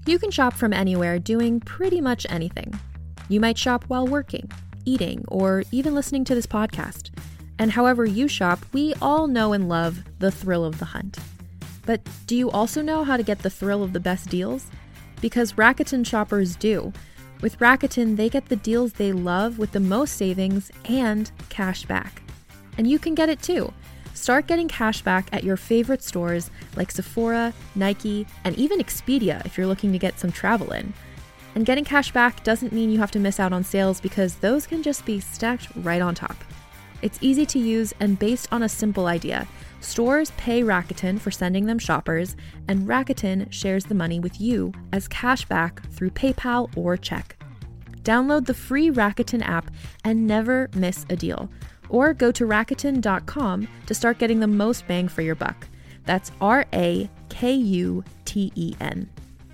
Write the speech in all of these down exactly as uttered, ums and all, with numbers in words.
You can shop from anywhere doing pretty much anything. You might shop while working, eating, or even listening to this podcast. And however you shop, we all know and love the thrill of the hunt. But do you also know how to get the thrill of the best deals? Because Rakuten shoppers do. With Rakuten, they get the deals they love with the most savings and cash back. And you can get it too. Start getting cash back at your favorite stores like Sephora, Nike, and even Expedia if you're looking to get some travel in. And getting cash back doesn't mean you have to miss out on sales because those can just be stacked right on top. It's easy to use and based on a simple idea. Stores pay Rakuten for sending them shoppers, and Rakuten shares the money with you as cash back through PayPal or check. Download the free Rakuten app and never miss a deal. Or go to Rakuten dot com to start getting the most bang for your buck. That's R A K U T E N.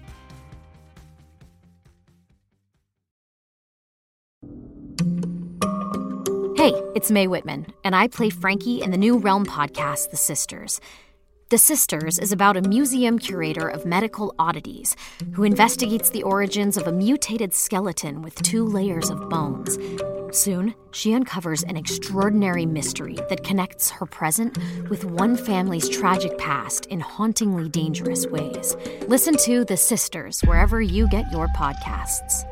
Hey, it's Mae Whitman, and I play Frankie in the new Realm podcast, The Sisters. The Sisters is about a museum curator of medical oddities who investigates the origins of a mutated skeleton with two layers of bones. Soon, she uncovers an extraordinary mystery that connects her present with one family's tragic past in hauntingly dangerous ways. Listen to The Sisters wherever you get your podcasts.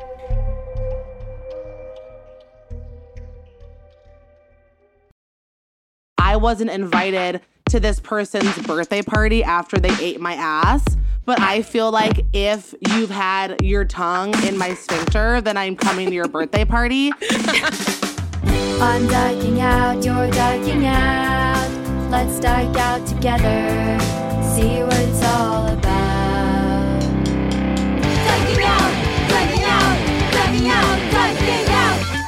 I wasn't invited to this person's birthday party after they ate my ass, but I feel like if you've had your tongue in my sphincter, then I'm coming to your birthday party. I'm dyking out, you're dyking out. Let's dyke out together, see what it's all about. Dyking out, dyking out, dyking out, dyking out.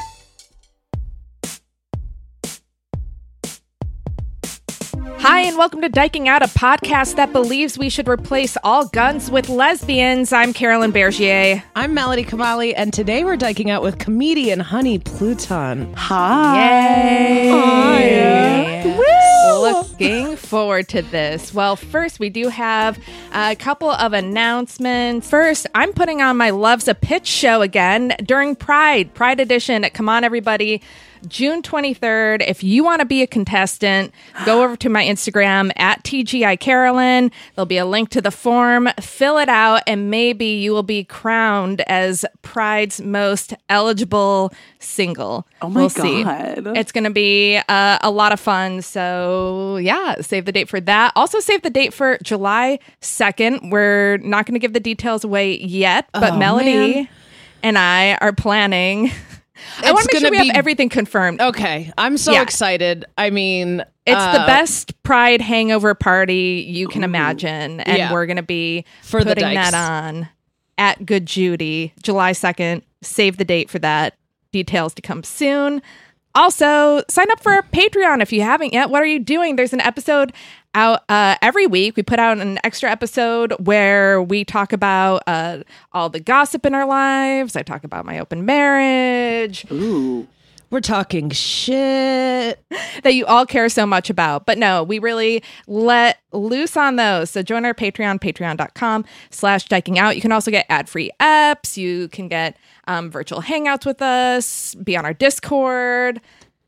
Hi, and welcome to Dyking Out, a podcast that believes we should replace all guns with lesbians. I'm Carolyn Bergier. I'm Melody Kamali, and today we're dyking out with comedian Honey Pluton. Hi. Yay. Hi. Looking forward to this. Well, first, we do have a couple of announcements. First, I'm putting on my Loves a Pitch show again during Pride, Pride Edition. Come on, everybody. June twenty-third. If you want to be a contestant, go over to my Instagram at T G I Carolyn. There'll be a link to the form. Fill it out, and maybe you will be crowned as Pride's most eligible single. Oh my we'll God. See. It's going to be uh, a lot of fun. So, yeah, save the date for that. Also, save the date for July second. We're not going to give the details away yet, but oh, Melody man. and I are planning. I want to make sure we be... have everything confirmed. Okay. I'm so yeah. excited. I mean... It's uh, the best Pride hangover party you can imagine. And yeah. we're going to be for putting the that on at Good Judy, July second. Save the date for that. Details to come soon. Also, sign up for our Patreon if you haven't yet. What are you doing? There's an episode out uh, every week. We put out an extra episode where we talk about uh, all the gossip in our lives. I talk about my open marriage. Ooh. We're talking shit that you all care so much about. But no, we really let loose on those. So join our Patreon, patreon.com slash dyking out. You can also get ad-free apps. You can get um, virtual hangouts with us, be on our Discord.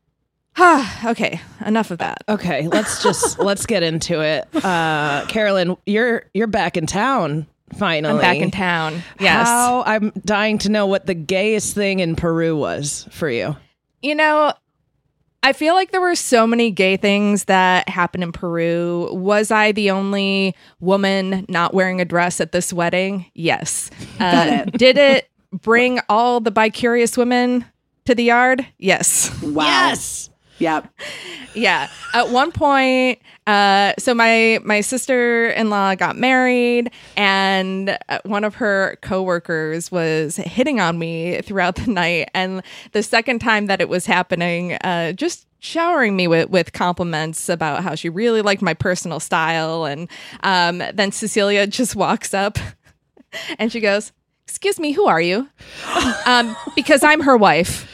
Okay, enough of that. Okay, let's just let's get into it. Uh, Carolyn, you're you're back in town finally. I'm back in town. Yes. How I'm dying to know what the gayest thing in Peru was for you. You know, I feel like there were so many gay things that happened in Peru. Was I the only woman not wearing a dress at this wedding? Yes. Uh, did it bring all the bi-curious women to the yard? Yes. Wow. Yes. Yep. Yeah. At one point, uh, so my my sister-in-law got married, and one of her coworkers was hitting on me throughout the night. And the second time that it was happening, uh, just showering me with, with compliments about how she really liked my personal style. And um, then Cecilia just walks up and she goes, "Excuse me, who are you?" um, because I'm her wife.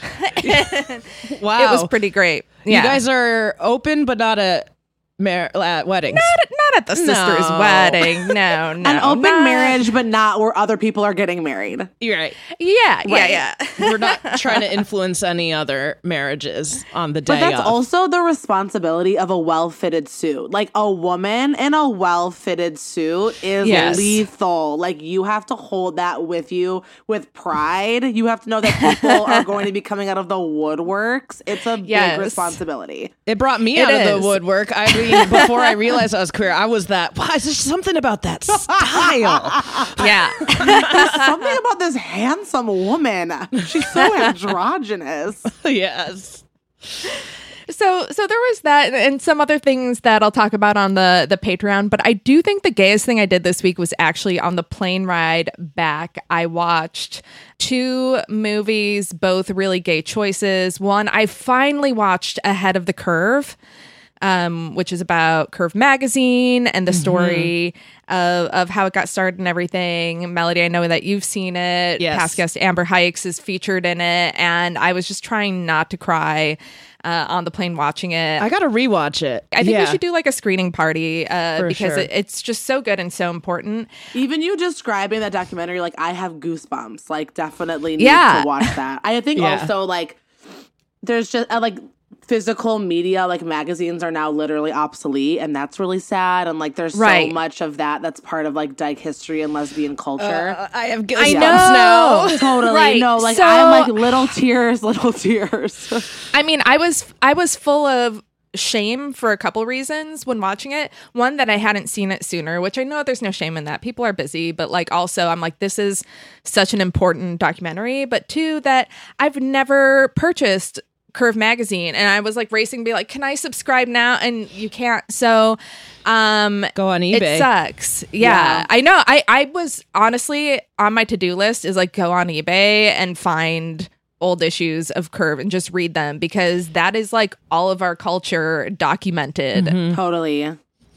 Wow. It was pretty great. Yeah. You guys are open, but not a mar- uh, weddings. Not, not at the sister's No. wedding. No, no. An open not- marriage, but not where other people are getting married. You're right. Yeah, yeah, Right. yeah. We're not trying to influence any other marriages on the day But that's of. also the responsibility of a well-fitted suit. Like a woman in a well-fitted suit is Yes. lethal. Like you have to hold that with you with pride. You have to know that people are going to be coming out of the woodworks. It's a Yes. big responsibility. It brought me It out of is. the woodwork. I mean, before I realized I was queer, I was that. Why is there something about that style? Yeah. Something about this handsome woman. She's so androgynous. Yes. So so there was that and some other things that I'll talk about on the the Patreon, but I do think the gayest thing I did this week was actually on the plane ride back. I watched two movies, both really gay choices. One, I finally watched Ahead of the Curve, um, which is about Curve Magazine and the story of, of how it got started and everything. Melody, I know that you've seen it. Yes. Past guest Amber Hikes is featured in it, and I was just trying not to cry uh, on the plane watching it. I got to rewatch it. I think yeah. we should do like a screening party uh, For because sure. it, it's just so good and so important. Even you describing that documentary, like I have goosebumps. Like definitely need Yeah. to watch that. I think Yeah. also like there's just uh, like physical media, like magazines are now literally obsolete, and that's really sad. And like there's Right. so much of that that's part of like dyke history and lesbian culture. Uh, I have I goosebumps know. now. Totally. Right. No, like So- I'm like little tears, little tears. I mean, I was I was full of shame for a couple reasons when watching it. One, that I hadn't seen it sooner, which I know there's no shame in that. People are busy, but like also I'm like, this is such an important documentary. But two, that I've never purchased Curve Magazine, and I was like racing to be like, can I subscribe now? And you can't. So um Go on eBay. it sucks. Yeah, Yeah. I know. I, I was honestly on my to-do list is like go on eBay and find old issues of Curve and just read them, because that is like all of our culture documented. Totally.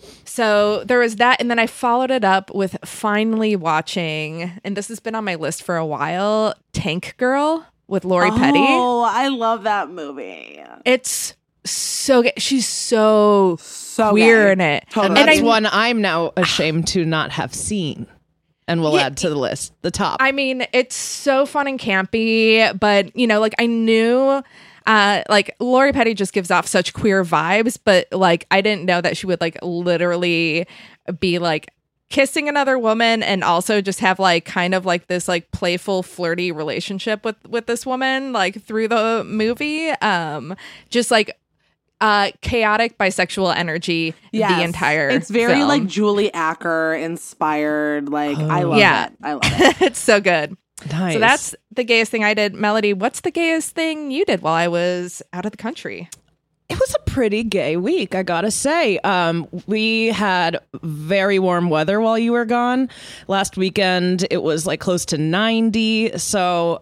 So there was that. And then I followed it up with finally watching, and this has been on my list for a while, Tank Girl with Lori Petty. Oh, I love that movie. It's so good. She's so So queer gay. in it. Totally. And that's I- one I'm now ashamed to not have seen, and will Yeah. add to the list. The top. I mean, it's so fun and campy, but you know, like I knew uh like Lori Petty just gives off such queer vibes, but like I didn't know that she would like literally be like kissing another woman and also just have like kind of like this like playful flirty relationship with with this woman like through the movie. Um just like uh chaotic bisexual energy Yes. the entire It's very film. like Julie Acker inspired. Like I love Yeah. it. I love it. It's so good. nice. So that's the gayest thing I did. Melody, what's the gayest thing you did while I was out of the country? It was a pretty gay week, I gotta say. Um, we had very warm weather while you were gone. Last weekend, it was like close to ninety. So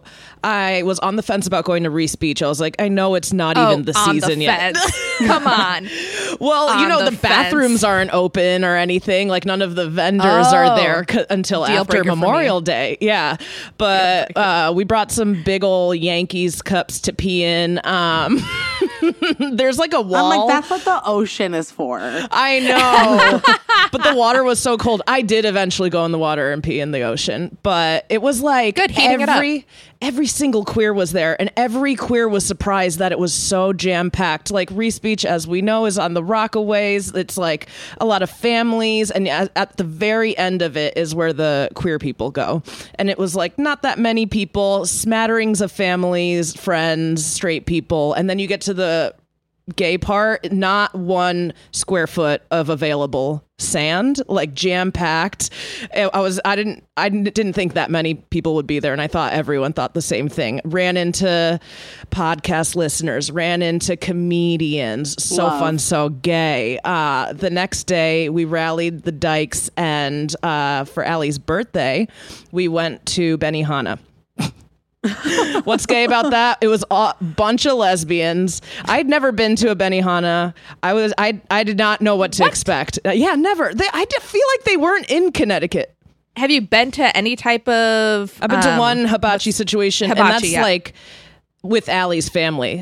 I was on the fence about going to Reese Beach. I was like, I know it's not even the Oh, on season the yet. fence. Come on. Well, you On know, the the, bathrooms fence. aren't open or anything. Like none of the vendors Oh. are there c- until Deal after breaker for Memorial me. Day. Yeah. But uh, we brought some big ol' Yankees cups to pee in. Um, there's like a wall. I'm like, that's what the ocean is for. I know. But the water was so cold. I did eventually go in the water and pee in the ocean. But it was like Good, heating it up. every every single queer was there, and every queer was surprised that it was so jam-packed. Like Reese Beach, as we know, is on the Rockaways. It's like a lot of families, and at, at the very end of it is where the queer people go. And it was like not that many people, smatterings of families, friends, straight people, and then you get to the gay part, not one square foot of available sand, like jam packed. I was, I didn't, I didn't think that many people would be there, and I thought everyone thought the same thing. Ran into podcast listeners, ran into comedians. So Love. fun, so gay. Uh, the next day, we rallied the dykes, and uh, for Allie's birthday, we went to Benihana. What's gay about that? It was a bunch of lesbians. I'd never been to a Benihana. I was I I did not know what to expect. Uh, yeah, never. They, I did feel like they weren't in Connecticut. Have you been to any type of I've been to um, one hibachi situation, and hibachi, that's yeah. like with Allie's family.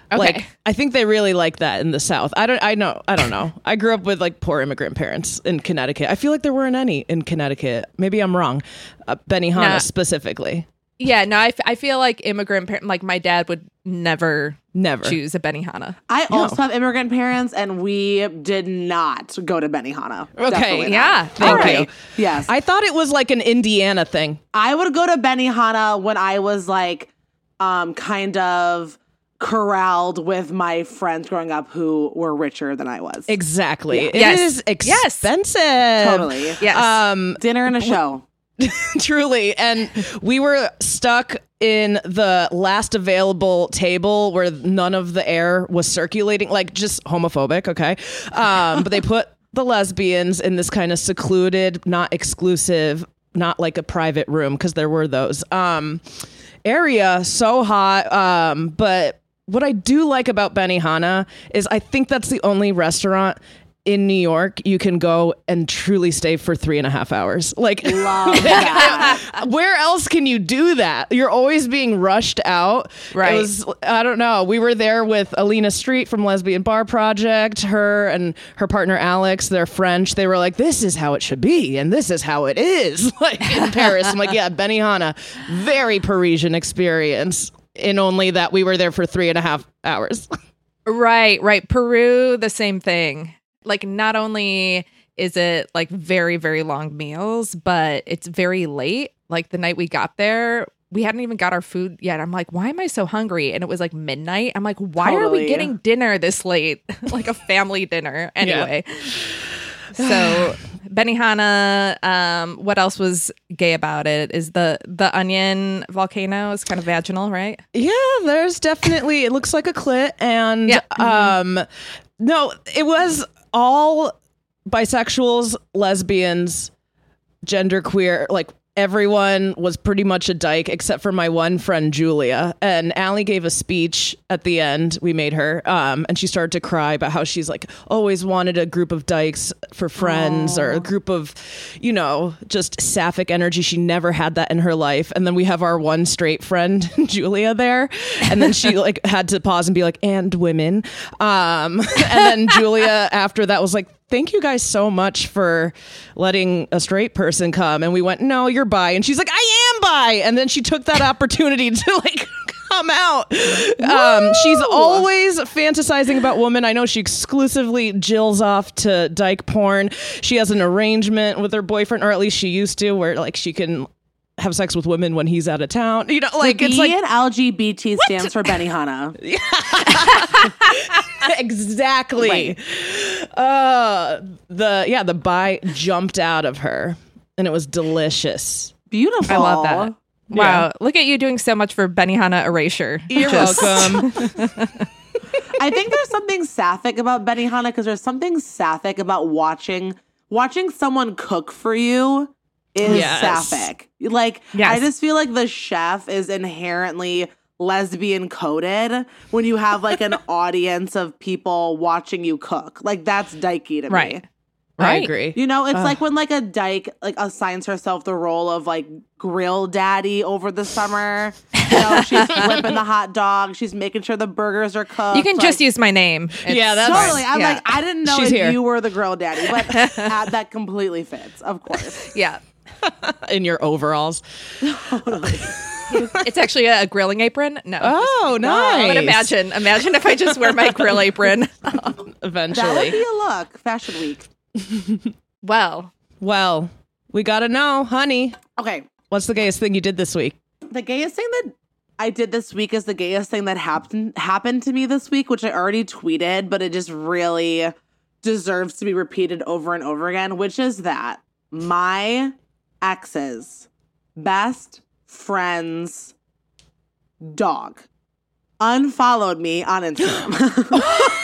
Okay. Like, I think they really like that in the South. I don't, I know, I don't know. I grew up with like poor immigrant parents in Connecticut. I feel like there weren't any in Connecticut. Maybe I'm wrong. Uh, Benihana Nah. specifically. Yeah, no, I, f- I feel like immigrant parent, like my dad would never, Never. choose a Benihana. I also have immigrant parents, and we did not go to Benihana. Okay. Definitely not. Yeah, Thank All right. you. Yes. I, I thought it was like an Indiana thing. I would go to Benihana when I was like, um, kind of corralled with my friends growing up who were richer than I was. Exactly. It Yes. is Yes. expensive. Totally. Yes. Um, Dinner and a show. truly. And we were stuck in the last available table where none of the air was circulating, like just homophobic. Okay. Um, but they put the lesbians in this kind of secluded, not exclusive, not like a private room, because there were those, um, area. So hot. Um, but what I do like about Benihana is I think that's the only restaurant in New York you can go and truly stay for three and a half hours. Like, Love that. where else can you do that? You're always being rushed out. Right. It was, I don't know. We were there with Alina Street from Lesbian Bar Project, her and her partner Alex, they're French. They were like, this is how it should be. And this is how it is. Like in Paris. I'm like, yeah, Benihana, very Parisian experience, in only that we were there for three and a half hours. Right, right. Peru, the same thing. Like, not only is it like very, very long meals, but it's very late. Like the night we got there, we hadn't even got our food yet. I'm like, why am I so hungry? And it was like midnight. I'm like, why are we Totally. getting dinner this late? Like a family dinner. Anyway. So Benihana, um, what else was gay about it? Is the the onion volcano is kind of vaginal, right? Yeah, there's definitely, it looks like a clit. And Yeah. um no, it was all bisexuals, lesbians, genderqueer, like everyone was pretty much a dyke except for my one friend Julia. And Allie gave a speech at the end. We made her, um, and she started to cry about how she's like always wanted a group of dykes for friends, or a group of, you know, just sapphic energy. She never had that in her life. And then we have our one straight friend Julia there, and then she like had to pause and be like, and women. Um, and then Julia after that was like, thank you guys so much for letting a straight person come. And we went, no, you're bi. And she's like, I am bi. And then she took that opportunity to like come out. Um, she's always fantasizing about women. I know she exclusively jills off to dyke porn. She has an arrangement with her boyfriend, or at least she used to, where like she can have sex with women when he's out of town. You know, like The it's B like in L G B T stands for Benihana. exactly. Right. Uh, the yeah, the bi jumped out of her, and it was delicious. Beautiful. I love that. Wow. Look at you doing so much for Benihana erasure. You're Just- welcome. I think there's something sapphic about Benihana, because there's something sapphic about watching watching someone cook for you is Yes. sapphic. Like, Yes. I just feel like the chef is inherently lesbian coded when you have like an audience of people watching you cook. Like, that's dykey to me. Right. I Right. agree. You know, it's like when like a dyke like assigns herself the role of like grill daddy over the summer. You know, she's flipping the hot dog. She's making sure the burgers are cooked. You can just like, use my name. It's Yeah, that's- totally. I'm yeah. like, I didn't know She's if here. you were the grill daddy, but uh, that completely fits, of course. Yeah. In your overalls. It's actually a, a grilling apron. No. Oh, nice. But imagine, imagine if I just wear my grill apron. That would Eventually. be a look. Fashion week. Well, Well, we gotta know, honey. Okay. What's the gayest thing you did this week? The gayest thing that I did this week is the gayest thing that happened happened to me this week, which I already tweeted, but it just really deserves to be repeated over and over again, which is that my ex's best friend's dog unfollowed me on Instagram.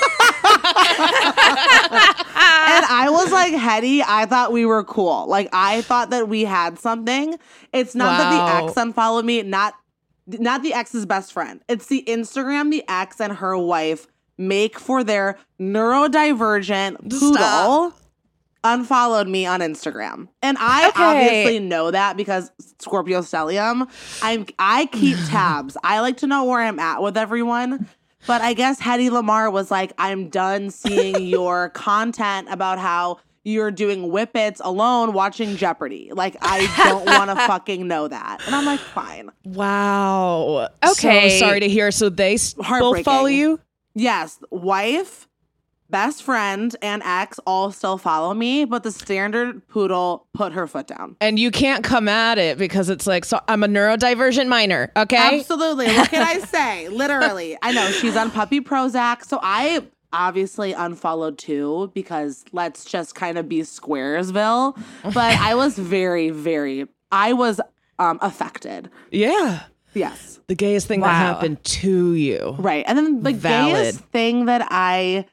And I was like, Hetty, I thought we were cool. Like, I thought that we had something. It's not that Wow. the ex unfollowed me, not not the ex's best friend. It's the Instagram the ex and her wife make for their neurodivergent poodle Stop. unfollowed me on Instagram. And I Okay. obviously know that because Scorpio Stellium. I'm I keep tabs. I like to know where I'm at with everyone. But I guess Hedy Lamarr was like, I'm done seeing your content about how you're doing whippets alone watching Jeopardy. Like, I don't want to fucking know that. And I'm like, fine. Wow. Okay. So sorry to hear. So they s- both Heartbreaking. follow you? Yes, wife, best friend, and ex all still follow me, but the standard poodle put her foot down. And you can't come at it because it's like, so I'm a neurodivergent minor, okay? Absolutely. What can I say? Literally. I know she's on puppy Prozac. So I obviously unfollowed too, because let's just kind of be Squaresville. But I was very, very, I was um, affected. Yeah. Yes. The gayest thing Wow. that happened to you. Right. And then the Valid. gayest thing that I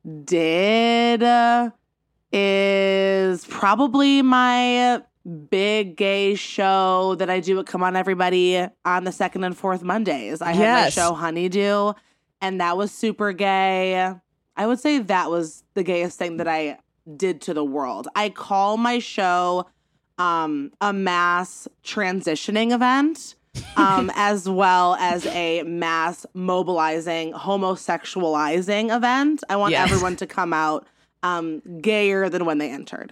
did uh, is probably my big gay show that I do at Come On Everybody on the second and fourth Mondays. I had Yes. my show Honeydew, and that was super gay. I would say that was the gayest thing that I did to the world. I call my show um, a mass transitioning event. um, as well as a mass mobilizing, homosexualizing event. I want Yes. everyone to come out um, gayer than when they entered.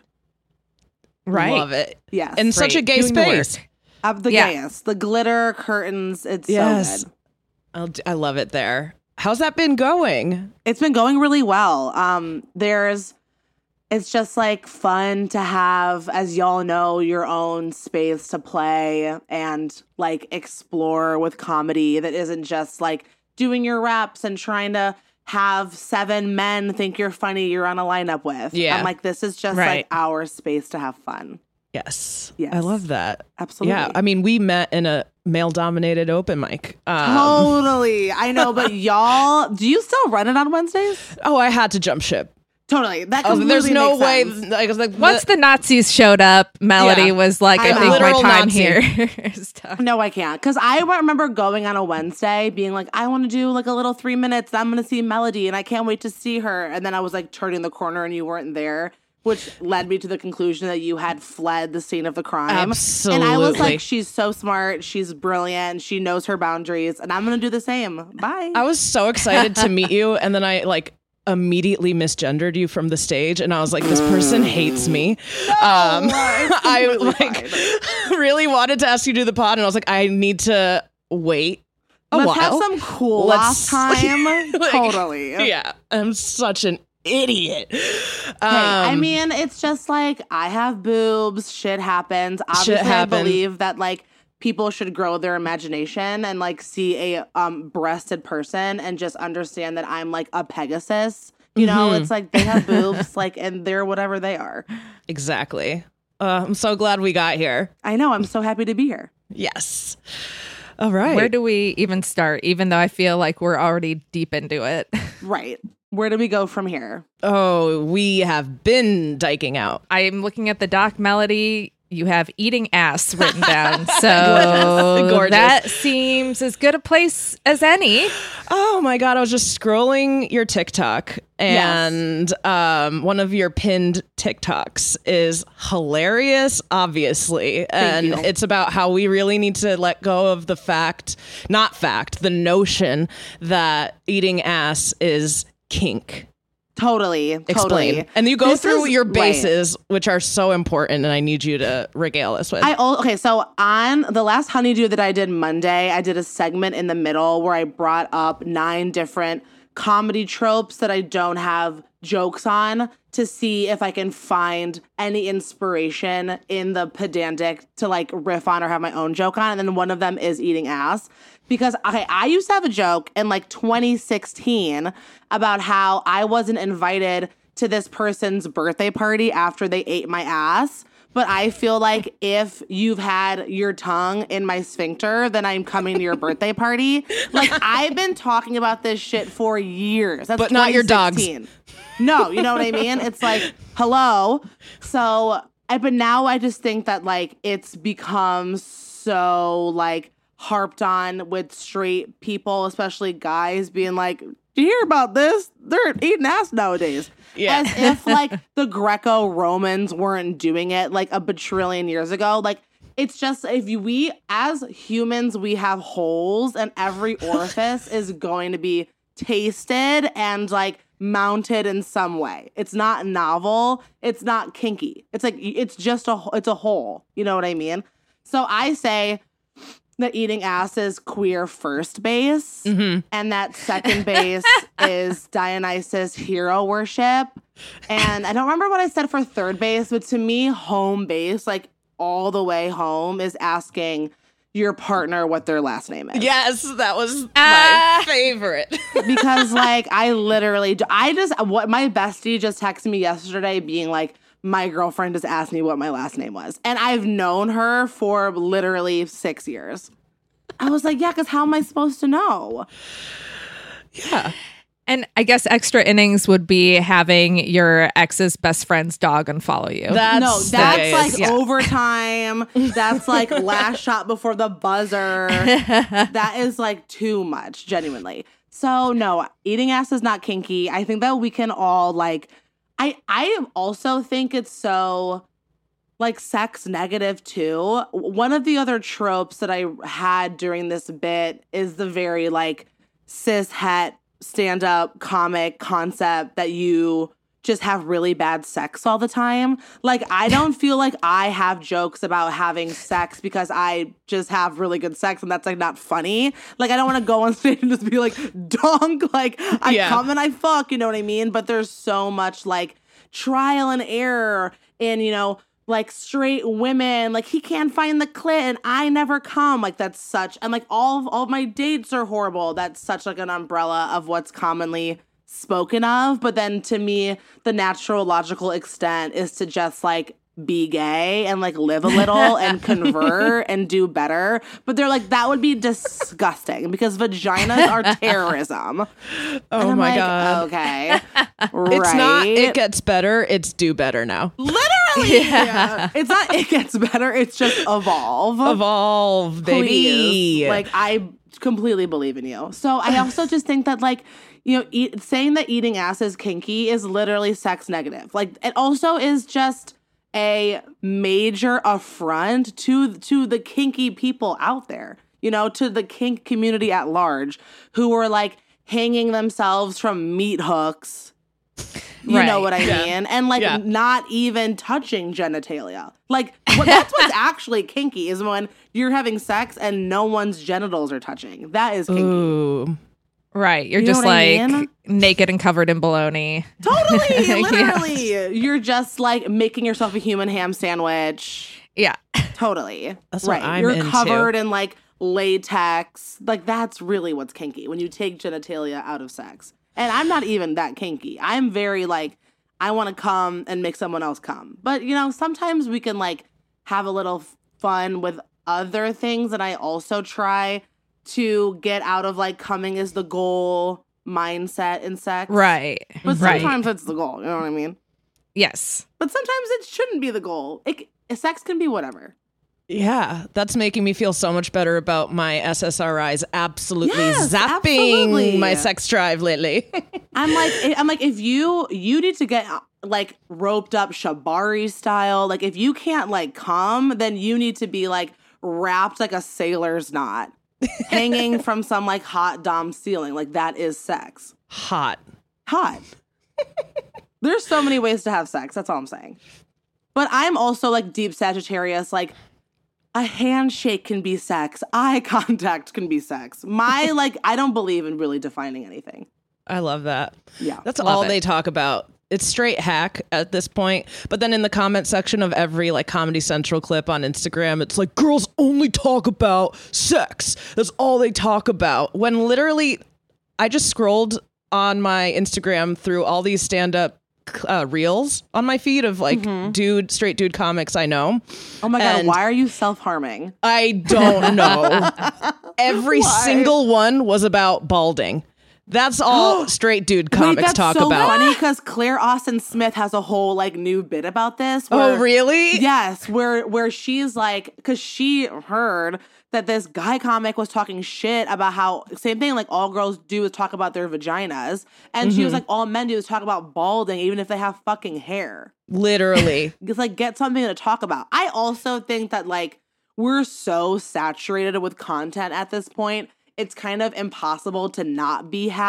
Right. Love it. Yes. In such a Great. gay Doing the space. work. Of the Yeah. gayest. The glitter, curtains, it's Yes. so good. I'll d- I love it there. How's that been going? It's been going really well. Um, there's, it's just like fun to have, as y'all know, your own space to play and like explore with comedy that isn't just like doing your reps and trying to have seven men think you're funny you're on a lineup with. Yeah. I'm like, this is just Right. like our space to have fun. Yes. Yes. I love that. Absolutely. Yeah. I mean, we met in a male dominated open mic. Um, Totally. I know, but y'all, do you still run it on Wednesdays? oh, I had to jump ship. Totally. That Oh, there's completely no makes way. sense. Like, it's like Once the Nazis showed up, Melody Yeah. was like, I I'm a think my literal time Nazi. here is done. No, I can't. Because I remember going on a Wednesday being like, I want to do like a little three minutes. I'm going to see Melody and I can't wait to see her. And then I was like turning the corner and you weren't there, which led me to the conclusion that you had fled the scene of the crime. Absolutely. And I was like, she's so smart. She's brilliant. She knows her boundaries. And I'm going to do the same. Bye. I was so excited to meet you, and then I like immediately misgendered you from the stage, and I was like, this person hates me. um, I completely like really wanted to ask you to do the pod, and I was like, I need to wait a Let's while. have some cool Let's- off time. like, Totally. Yeah, I'm such an idiot. Hey, I Um, mean, it's just like I have boobs. Shit happens. Obviously, happens. I believe that like people should grow their imagination and like see a um breasted person and just understand that I'm like a Pegasus. You know, Mhm. it's like they have boobs, like, and they're whatever they are. exactly. Uh, I'm so glad we got here. I know. I'm so happy to be here. Yes. All right. Where do we even start, even though I feel like we're already deep into it? Right. Where do we go from here? oh, we have been diking out. I'm looking at the doc, Melody. You have eating ass written down. So Gorgeous. that seems as good a place as any. Oh my God, I was just scrolling your TikTok, and um, one of your pinned TikToks is hilarious, obviously. and you. it's about how we really need to let go of the fact, not fact, the notion that eating ass is kink. Totally. Explain. Totally. And you go This through is- your right. bases, which are so important, and I need you to regale us with. I al- okay, so on the last Honeydew that I did Monday, I did a segment in the middle where I brought up nine different comedy tropes that I don't have jokes on to see if I can find any inspiration in the pedantic to like riff on or have my own joke on. And then one of them is eating ass. Because okay, I used to have a joke in like twenty sixteen about how I wasn't invited to this person's birthday party after they ate my ass. But I feel like if you've had your tongue in my sphincter, then I'm coming to your birthday party. Like, I've been talking about this shit for years. That's But not your dogs. twenty sixteen. No, you know what I mean? It's like, hello. So, I, but now I just think that, like, it's become so, like, harped on with straight people, especially guys, being like, do you hear about this? They're eating ass nowadays. Yeah. As if like the Greco-Romans weren't doing it like a bajillion years ago. Like, it's just if you, we as humans, we have holes and every orifice is going to be tasted and like mounted in some way. It's not novel. It's not kinky. It's like, it's just a, it's a whole. You know what I mean? So I say that eating ass is queer first base, mm-hmm. and that second base is Dionysus hero worship. And I don't remember what I said for third base, but to me, home base, like all the way home, is asking your partner what their last name is. Yes, that was Uh, my favorite. Because like I literally, I just, what my bestie just texted me yesterday being like, my girlfriend just asked me what my last name was. And I've known her for literally six years. I was like, yeah, because how am I supposed to know? Yeah. And I guess extra innings would be having your ex's best friend's dog unfollow you. That's no, that's like yeah. overtime. That's like last shot before the buzzer. That is like too much, genuinely. So no, eating ass is not kinky. I think that we can all like, I, I also think it's so like sex negative too. One of the other tropes that I had during this bit is the very like cis het stand-up comic concept that you just have really bad sex all the time. Like, I don't feel like I have jokes about having sex because I just have really good sex and that's like not funny. Like, I don't want to go on stage and just be like, donk, like I Yeah. come and I fuck, you know what I mean? But there's so much like trial and error in, you know, like straight women, like he can't find the clit and I never come. Like that's such, and like all of, all of my dates are horrible. That's such like an umbrella of what's commonly spoken of. But then to me, the natural logical extent is to just like be gay and like live a little and convert and do better. But they're like, that would be disgusting because vaginas are terrorism. Oh and I'm my like, God. okay. It's right. not, it gets better, it's do better now. Literally. Yeah. It's not, it gets better. It's just evolve. Evolve, baby. Please. Like, I completely believe in you. So I also just think that, like, you know, eat, saying that eating ass is kinky is literally sex negative. Like, it also is just a major affront to to the kinky people out there, you know, to the kink community at large who are like hanging themselves from meat hooks. You Right. know what I Yeah. mean? And like Yeah. not even touching genitalia. Like what, that's what's actually kinky is when you're having sex and no one's genitals are touching. That is kinky. Ooh. Right. You're You know just what I like mean? naked and covered in bologna. Totally, Yeah. literally. You're just like making yourself a human ham sandwich. Yeah. Totally. That's right. what I'm You're into. covered in like latex. Like that's really what's kinky when you take genitalia out of sex. And I'm not even that kinky. I'm very like, I want to come and make someone else come. But you know, sometimes we can like have a little fun with other things that I also try to get out of like coming is the goal mindset in sex. Right. But right. sometimes it's the goal. You know what I mean? Yes. But sometimes it shouldn't be the goal. It, sex can be whatever. Yeah, that's making me feel so much better about my S S R Is absolutely Yes, zapping absolutely. my sex drive lately. I'm like, I'm like, if you you need to get like roped up Shibari style. Like if you can't like come, then you need to be like wrapped like a sailor's knot, hanging from some like hot dom ceiling. Like that is sex. Hot. Hot. There's so many ways to have sex. That's all I'm saying. But I'm also like deep Sagittarius. Like a handshake can be sex. Eye contact can be sex. My like, I don't believe in really defining anything. I love that. Yeah. That's Love all it. they talk about. It's straight hack at this point. But then in the comment section of every like Comedy Central clip on Instagram, it's like girls only talk about sex. That's all they talk about. When literally I just scrolled on my Instagram through all these stand-up uh, reels on my feed of like dude, straight dude comics I know. Oh my God, And why are you self-harming? I don't know. Every Why? single one was about balding. That's all straight dude comics Wait, that's talk so about. funny because Claire Austin Smith has a whole like new bit about this. Oh, where- really? Yes, where where she's like, because she heard that this guy comic was talking shit about how same thing like all girls do is talk about their vaginas, and she was like, all men do is talk about balding, even if they have fucking hair. Literally. It's like get something to talk about. I also think that like we're so saturated with content at this point. It's kind of impossible to not be hack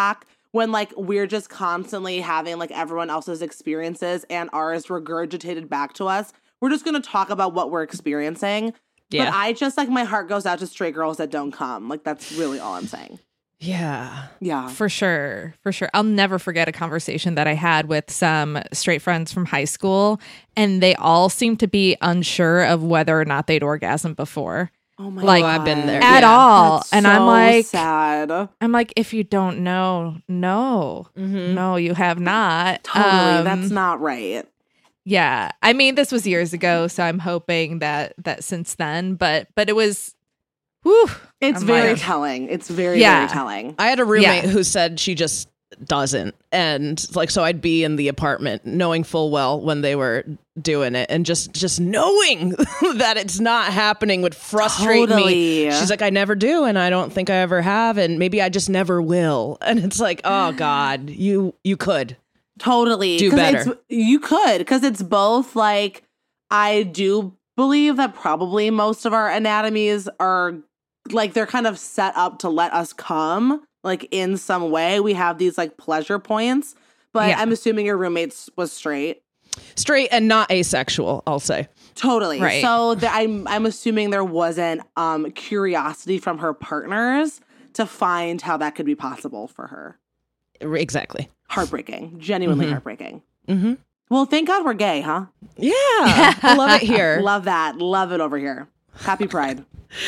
when like we're just constantly having like everyone else's experiences and ours regurgitated back to us, we're just going to talk about what we're experiencing. Yeah. But I just like my heart goes out to straight girls that don't come. Like that's really all I'm saying. Yeah. Yeah. For sure. For sure. I'll never forget a conversation that I had with some straight friends from high school, and they all seemed to be unsure of whether or not they'd orgasmed before. Oh my Like, God. I've been there. At Yeah. all. That's and so I'm like, sad. I'm like, if you don't know, no. Mhm. No, you have not. Totally. Um, That's not right. Yeah. I mean, this was years ago, so I'm hoping that that since then, but but it was whew, It's I'm very like- telling. It's very, Yeah. very telling. I had a roommate Yeah. who said she just doesn't. And like, so I'd be in the apartment knowing full well when they were doing it, and just, just knowing that it's not happening would frustrate Totally. me. She's like, I never do. And I don't think I ever have. And maybe I just never will. And it's like, oh God, you, you could. Totally. Do 'Cause better. It's, you could, because it's both like, I do believe that probably most of our anatomies are like, they're kind of set up to let us come, like in some way. We have these like pleasure points, but Yeah. I'm assuming your roommates was straight. Straight and not asexual, I'll say. Totally. Right. So the, I'm I'm assuming there wasn't um curiosity from her partners to find how that could be possible for her. Exactly. Heartbreaking. Genuinely Mhm. heartbreaking. Mm-hmm. Well, thank God we're gay, huh? Yeah. I love it here. Love that. Love it over here. Happy Pride.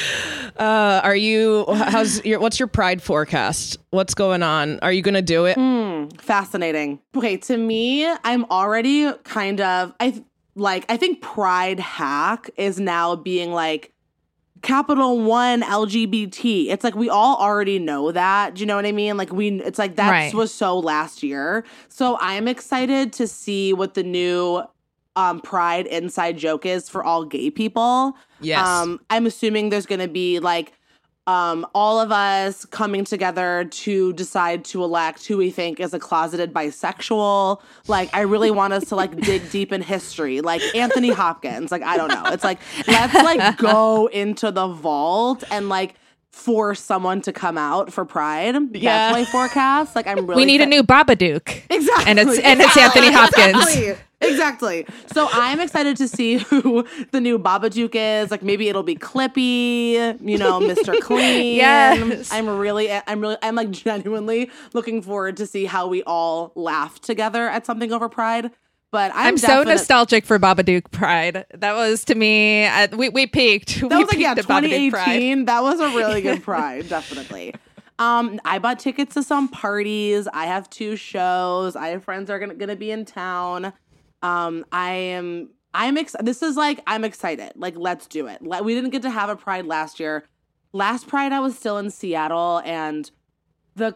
Uh, are you, how's your, what's your pride forecast? What's going on? Are you going to do it? Hmm. Fascinating. Okay, to me, I'm already kind of I like I think Pride hack is now being like capital one L G B T. It's like we all already know that. Do you know what I mean? Like we it's like that Right. was so last year. So I'm excited to see what the new um Pride inside joke is for all gay people. Yes. Um, I'm assuming there's going to be like um, all of us coming together to decide to elect who we think is a closeted bisexual. Like, I really want us to like dig deep in history, like Anthony Hopkins. Like, I don't know. It's like, let's like go into the vault and like force someone to come out for Pride. Yeah. That's my forecast. Like, I'm really we need a exci- new Babadook. Exactly. And it's and it's Anthony Hopkins. Exactly. Exactly. So I'm excited to see who the new Babadook is. Like maybe it'll be Clippy, you know, Mister Clean. Yes. I'm really, I'm really, I'm like genuinely looking forward to see how we all laugh together at something over Pride. But I'm, I'm so definite- nostalgic for Babadook Pride. That was to me. Uh, we we peaked. That we was like peaked yeah, at twenty Babadook Pride. eighteen. That was a really good Pride, definitely. Um, I bought tickets to some parties. I have two shows. I have friends that are gonna gonna be in town. Um, I am. I'm ex- This is like I'm excited. Like let's do it. Le- We didn't get to have a Pride last year. Last Pride I was still in Seattle and the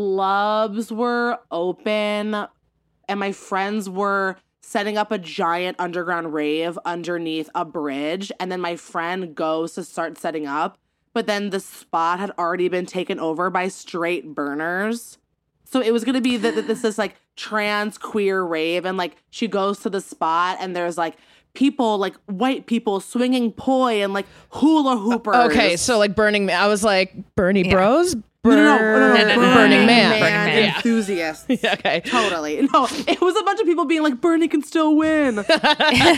clubs were open, and my friends were setting up a giant underground rave underneath a bridge. And then my friend goes to start setting up, but then the spot had already been taken over by straight burners. So it was going to be that this is like trans queer rave. And like she goes to the spot and there's like people, like white people swinging poi and like hula hoopers. Okay. So like Burning Man. I was like, Bernie Yeah. Bros? no, no, no, no, Burn- no, no, no, no, Burning no, Man. Burning Man. Yeah. enthusiasts. Okay. Totally. No, it was a bunch of people being like, Bernie can still win. No, so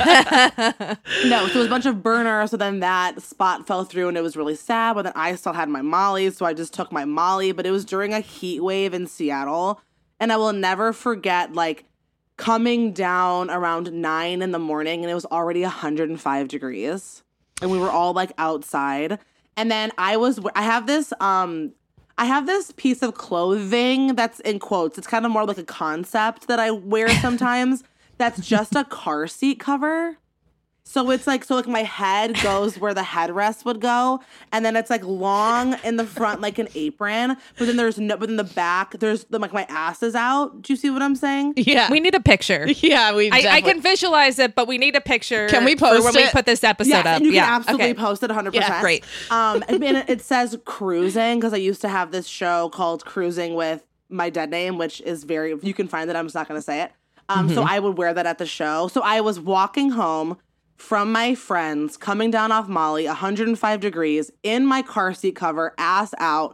it was a bunch of burners. So then that spot fell through and it was really sad. But then I still had my Molly. So I just took my Molly. But it was during a heat wave in Seattle. And I will never forget, like, coming down around nine in the morning and it was already one hundred five degrees. And we were all like outside. And then I was, I have this, um, I have this piece of clothing that's in quotes. It's kind of more like a concept that I wear sometimes. That's just a car seat cover. So it's like, so like my head goes where the headrest would go. And then it's like long in the front, like an apron. But then there's no, but in the back, there's the, like my ass is out. Do you see what I'm saying? Yeah. We need a picture. yeah. We I, I definitely- can visualize it, but we need a picture. Can we for post when we it? put this episode Yes, up? and you yeah. can absolutely okay. post it one hundred percent. Yeah, great. Um, and it, it says cruising because I used to have this show called Cruising with my dead name, which is very, you can find it. I'm just not going to say it. Um, So I would wear that at the show. So I was walking home from my friends, coming down off Molly, one hundred five degrees, in my car seat cover, ass out.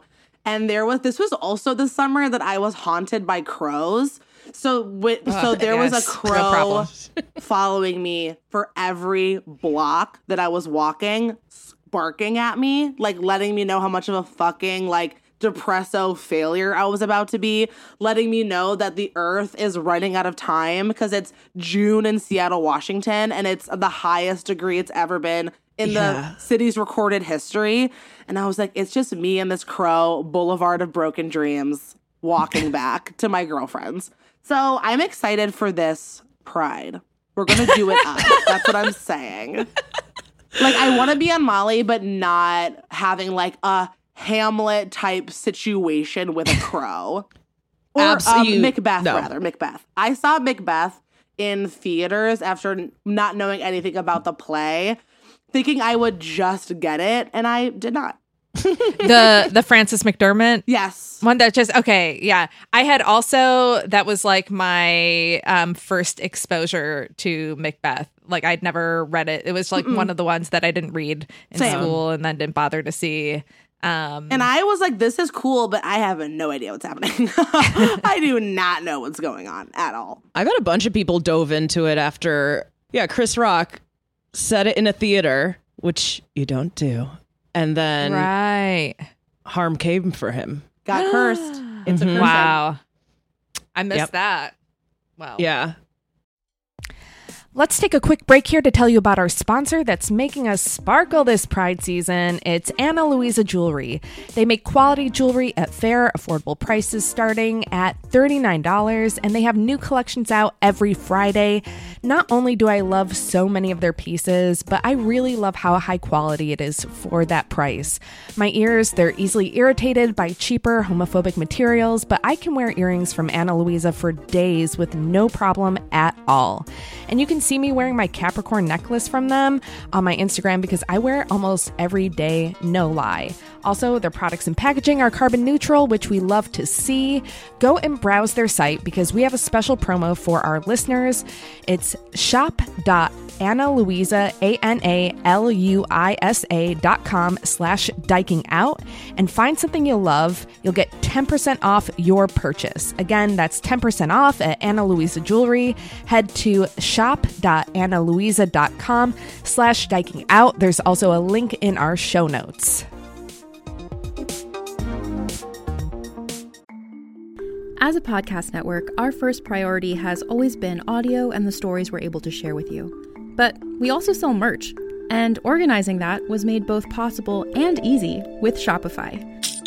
And there was, this was also the summer that I was haunted by crows. So, with, uh, so there yes, was a crow no following me for every block that I was walking, barking at me, like letting me know how much of a fucking like depresso failure I was about to be, letting me know that the earth is running out of time because it's June in Seattle, Washington, and it's the highest degree it's ever been in yeah. the city's recorded history. And I was like, it's just me and this crow, boulevard of broken dreams, walking back to my girlfriends. So I'm excited for this Pride. We're going to do it up. That's what I'm saying. Like, I want to be on Molly, but not having like a Hamlet type situation with a crow. Or um, Macbeth, no. rather. Macbeth. I saw Macbeth in theaters after not knowing anything about the play, thinking I would just get it, and I did not. the the Frances McDermott yes one that just okay yeah I had also that was like my um first exposure to Macbeth. Like I'd never read it. It was like Mm-mm. one of the ones that I didn't read in Same. school and then didn't bother to see. Um, and I was like, this is cool, but I have no idea what's happening. I do not know what's going on at all. I bet a bunch of people dove into it after, yeah, Chris Rock said it in a theater, which you don't do. And then right. harm came for him. Got cursed. It's mm-hmm. a curse. Wow. I missed yep. that. Wow. Yeah. Let's take a quick break here to tell you about our sponsor that's making us sparkle this Pride season. It's Ana Luisa Jewelry. They make quality jewelry at fair, affordable prices starting at thirty-nine dollars, and they have new collections out every Friday. Not only do I love so many of their pieces, but I really love how high quality it is for that price. My ears, they're easily irritated by cheaper homophobic materials, but I can wear earrings from Ana Luisa for days with no problem at all. And you can see me wearing my Capricorn necklace from them on my Instagram because I wear it almost every day, no lie. Also, their products and packaging are carbon neutral, which we love to see. Go and browse their site because we have a special promo for our listeners. It's shop.analuisa, A N A L U I S A dot com slash diking out and find something you'll love. You'll get ten percent off your purchase. Again, that's ten percent off at Ana Luisa Jewelry. Head to shop.analuisa dot com slash diking out. There's also a link in our show notes. As a podcast network, our first priority has always been audio and the stories we're able to share with you. But we also sell merch, and organizing that was made both possible and easy with Shopify.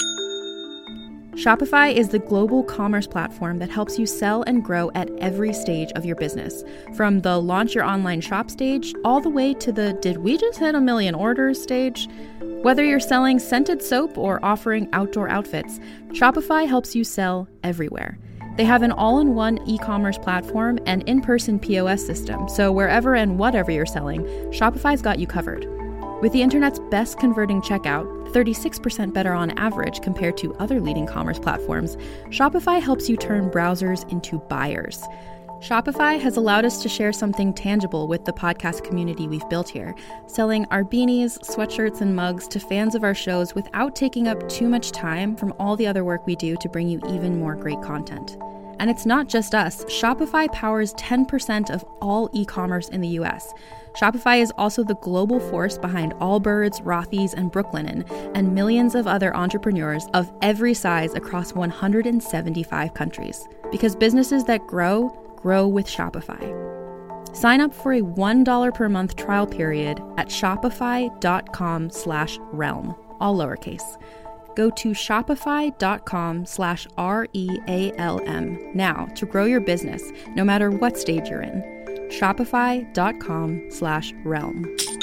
Shopify is the global commerce platform that helps you sell and grow at every stage of your business, from the launch your online shop stage all the way to the did we just hit a million orders stage. Whether you're selling scented soap or offering outdoor outfits, Shopify helps you sell everywhere. They have an all-in-one e-commerce platform and in-person P O S system, so wherever and whatever you're selling, Shopify's got you covered. With the internet's best converting checkout, thirty-six percent better on average compared to other leading commerce platforms, Shopify helps you turn browsers into buyers. Shopify has allowed us to share something tangible with the podcast community we've built here, selling our beanies, sweatshirts, and mugs to fans of our shows without taking up too much time from all the other work we do to bring you even more great content. And it's not just us. Shopify powers ten percent of all e-commerce in the U S. Shopify is also the global force behind Allbirds, Rothy's, and Brooklinen, and millions of other entrepreneurs of every size across one hundred seventy-five countries. Because businesses that grow, grow with Shopify. Sign up for a one dollar per month trial period at shopify.com slash realm, all lowercase. Go to shopify.com slash R-E-A-L-M now to grow your business, no matter what stage you're in. Shopify.com slash realm.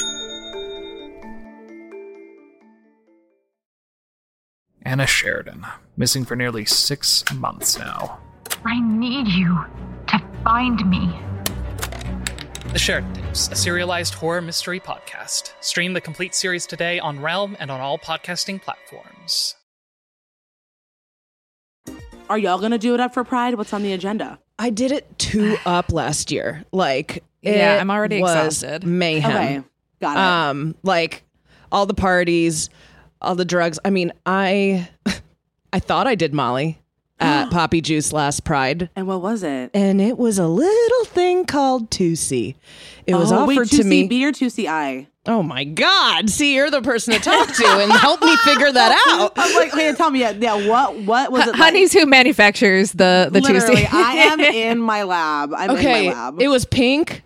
Anna Sheridan, missing for nearly six months now. I need you to find me. The Sheridan Tapes, a serialized horror mystery podcast. Stream the complete series today on Realm and on all podcasting platforms. Are y'all gonna do it up for Pride? What's on the agenda? I did it two up last year. Like, yeah, it I'm already was exhausted. Mayhem. Okay, got it. Um, like all the parties, all the drugs. I mean, I, I thought I did Molly at Poppy Juice last Pride. And what was it? And it was a little thing called two C. It was oh, offered wait, to me. two C B or two C I? Oh my God. See, you're the person to talk to and help me figure that out. I'm like, okay, tell me, yeah, yeah what what was it like? Honey's who manufactures the, the Literally, two C. I am in my lab. I'm okay, in my lab. it was pink.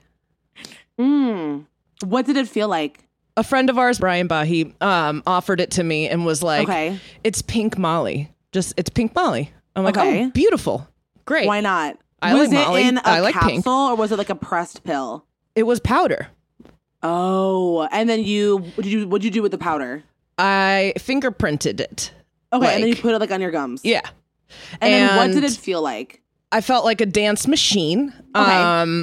Mm. What did it feel like? A friend of ours, Brian Bahi, um, offered it to me and was like, okay. it's pink Molly. Just, it's pink Molly. I'm like, okay. oh, beautiful. Great. Why not? I was like it Molly. in a I like capsule pink. or was it like a pressed pill? It was powder. Oh, and then you, what did you, what'd you do with the powder? I fingerprinted it. Okay, like, and then you put it like on your gums. Yeah. And, and then what did it feel like? I felt like a dance machine. Okay. Um,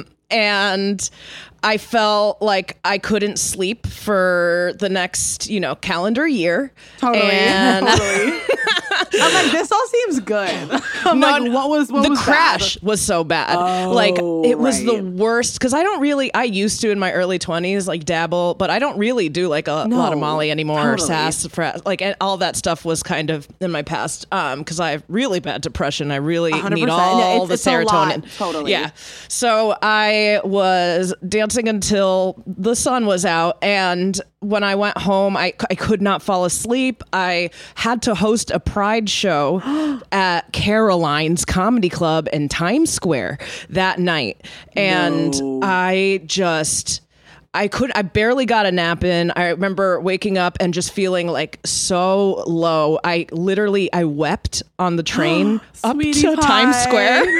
and I felt like I couldn't sleep for the next, you know, calendar year. Totally. And totally. I'm like, this all seems good. I'm No, like, what was what the was crash bad? was so bad. Oh, like it was the right. worst because I don't really. I used to in my early twenties like dabble, but I don't really do like a No, lot of Molly anymore. Or totally. sassafras, like and all that stuff was kind of in my past. Um, because I have really bad depression. I really one hundred need percent. all Yeah, it's- the it's a lot. serotonin. Totally. Yeah. So I was dancing until the sun was out, and when I went home, I, I could not fall asleep. I had to host a Pride show at Caroline's Comedy Club in Times Square that night. And No. I just... I could I barely got a nap in. I remember waking up and just feeling like so low. I literally I wept on the train up Sweetie to pie. Times Square.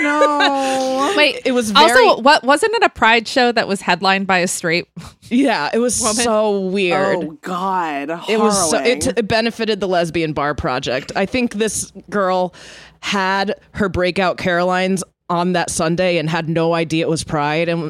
No. Wait, It was very- also what wasn't it a Pride show that was headlined by a straight? Yeah, it was so weird. Oh God. It was so, Harrowing. it, it benefited the Lesbian Bar Project. I think this girl had her breakout Caroline's on that Sunday and had no idea it was Pride and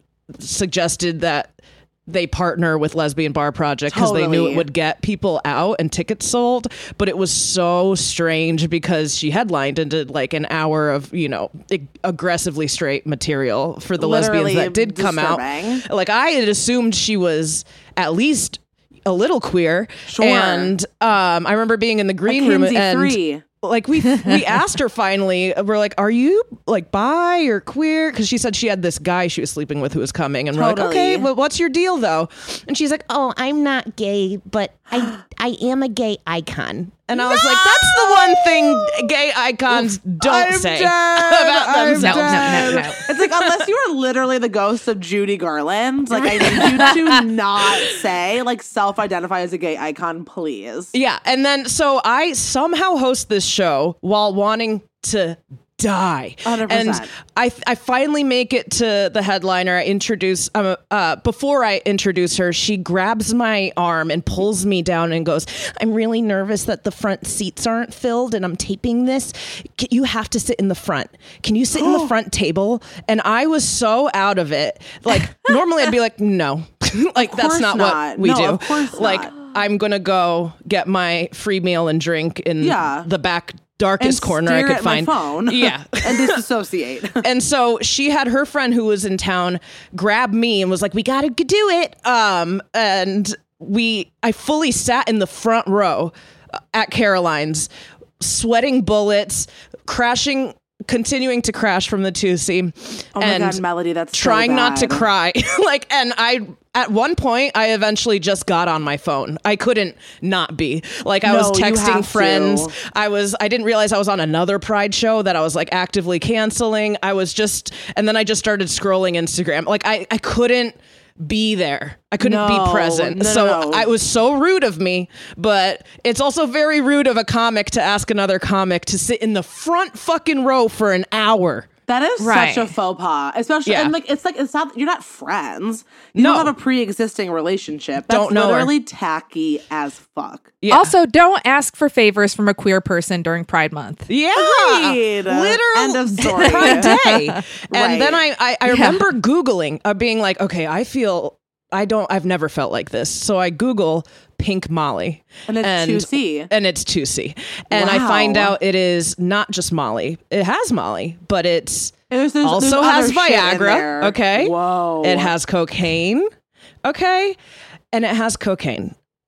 suggested that they partner with Lesbian Bar Project because they knew Totally. it would get people out and tickets sold. But it was so strange because she headlined and did like an hour of, you know, ag- aggressively straight material for the Literally lesbians that did come out. disturbing. Like I had assumed she was at least a little queer. Sure. And um, I remember being in the green room Kinsey and three. like we we asked her finally, we're like, are you like bi or queer? Because she said she had this guy she was sleeping with who was coming, and we're like, Totally. okay, but what's your deal though? And she's like, oh, I'm not gay, but I I am a gay icon. And I was like, that's the one thing gay icons don't I'm say dead. about I'm themselves. No, no, no, no. It's like, unless you are literally the ghost of Judy Garland, like, I need you to not say, like, self-identify as a gay icon, please. Yeah. And then so I somehow host this show while wanting to die. one hundred percent. And I I finally make it to the headliner. I introduce um, uh before I introduce her, she grabs my arm and pulls me down and goes, I'm really nervous that the front seats aren't filled and I'm taping this. C- You have to sit in the front. Can you sit in the front table? And I was so out of it. Like normally I'd be like, no. Like that's course not, not. what we No, do. of course like not. I'm gonna go get my free meal and drink in Yeah. the back darkest And corner I stare could at my find. phone. Yeah. And disassociate. And so she had her friend who was in town grab me and was like, we gotta do it. Um, and we, I fully sat in the front row at Caroline's, sweating bullets, crashing, continuing to crash from the two C. Oh my and God, Melody, that's so trying not to bad. cry. Like, and I, at one point, I eventually just got on my phone. I couldn't not be. Like, I No, was you texting have friends. to. I was, I didn't realize I was on another Pride show that I was like actively canceling. I was just, and then I just started scrolling Instagram. Like, I, I couldn't be there. I couldn't No, be present. no, no, so no. I, it was so rude of me, but it's also very rude of a comic to ask another comic to sit in the front fucking row for an hour. That is Right. such a faux pas, especially Yeah. and like it's like it's not you're not friends. You No. don't have a pre-existing relationship. That's Don't know her. literally tacky as fuck. Yeah. Also, don't ask for favors from a queer person during Pride Month. Yeah, Agreed. literal End of story. Pride Day. Right. And then I, I, I remember Googling, uh, being like, okay, I feel, I don't, I've never felt like this. So I Google Pink Molly. And it's two C. And it's two C. And I find Wow. out it is not just Molly. It has Molly, but it's There's, there's, also there's has other shit in Viagra. there. Okay. Whoa. It has cocaine. Okay. And it has cocaine.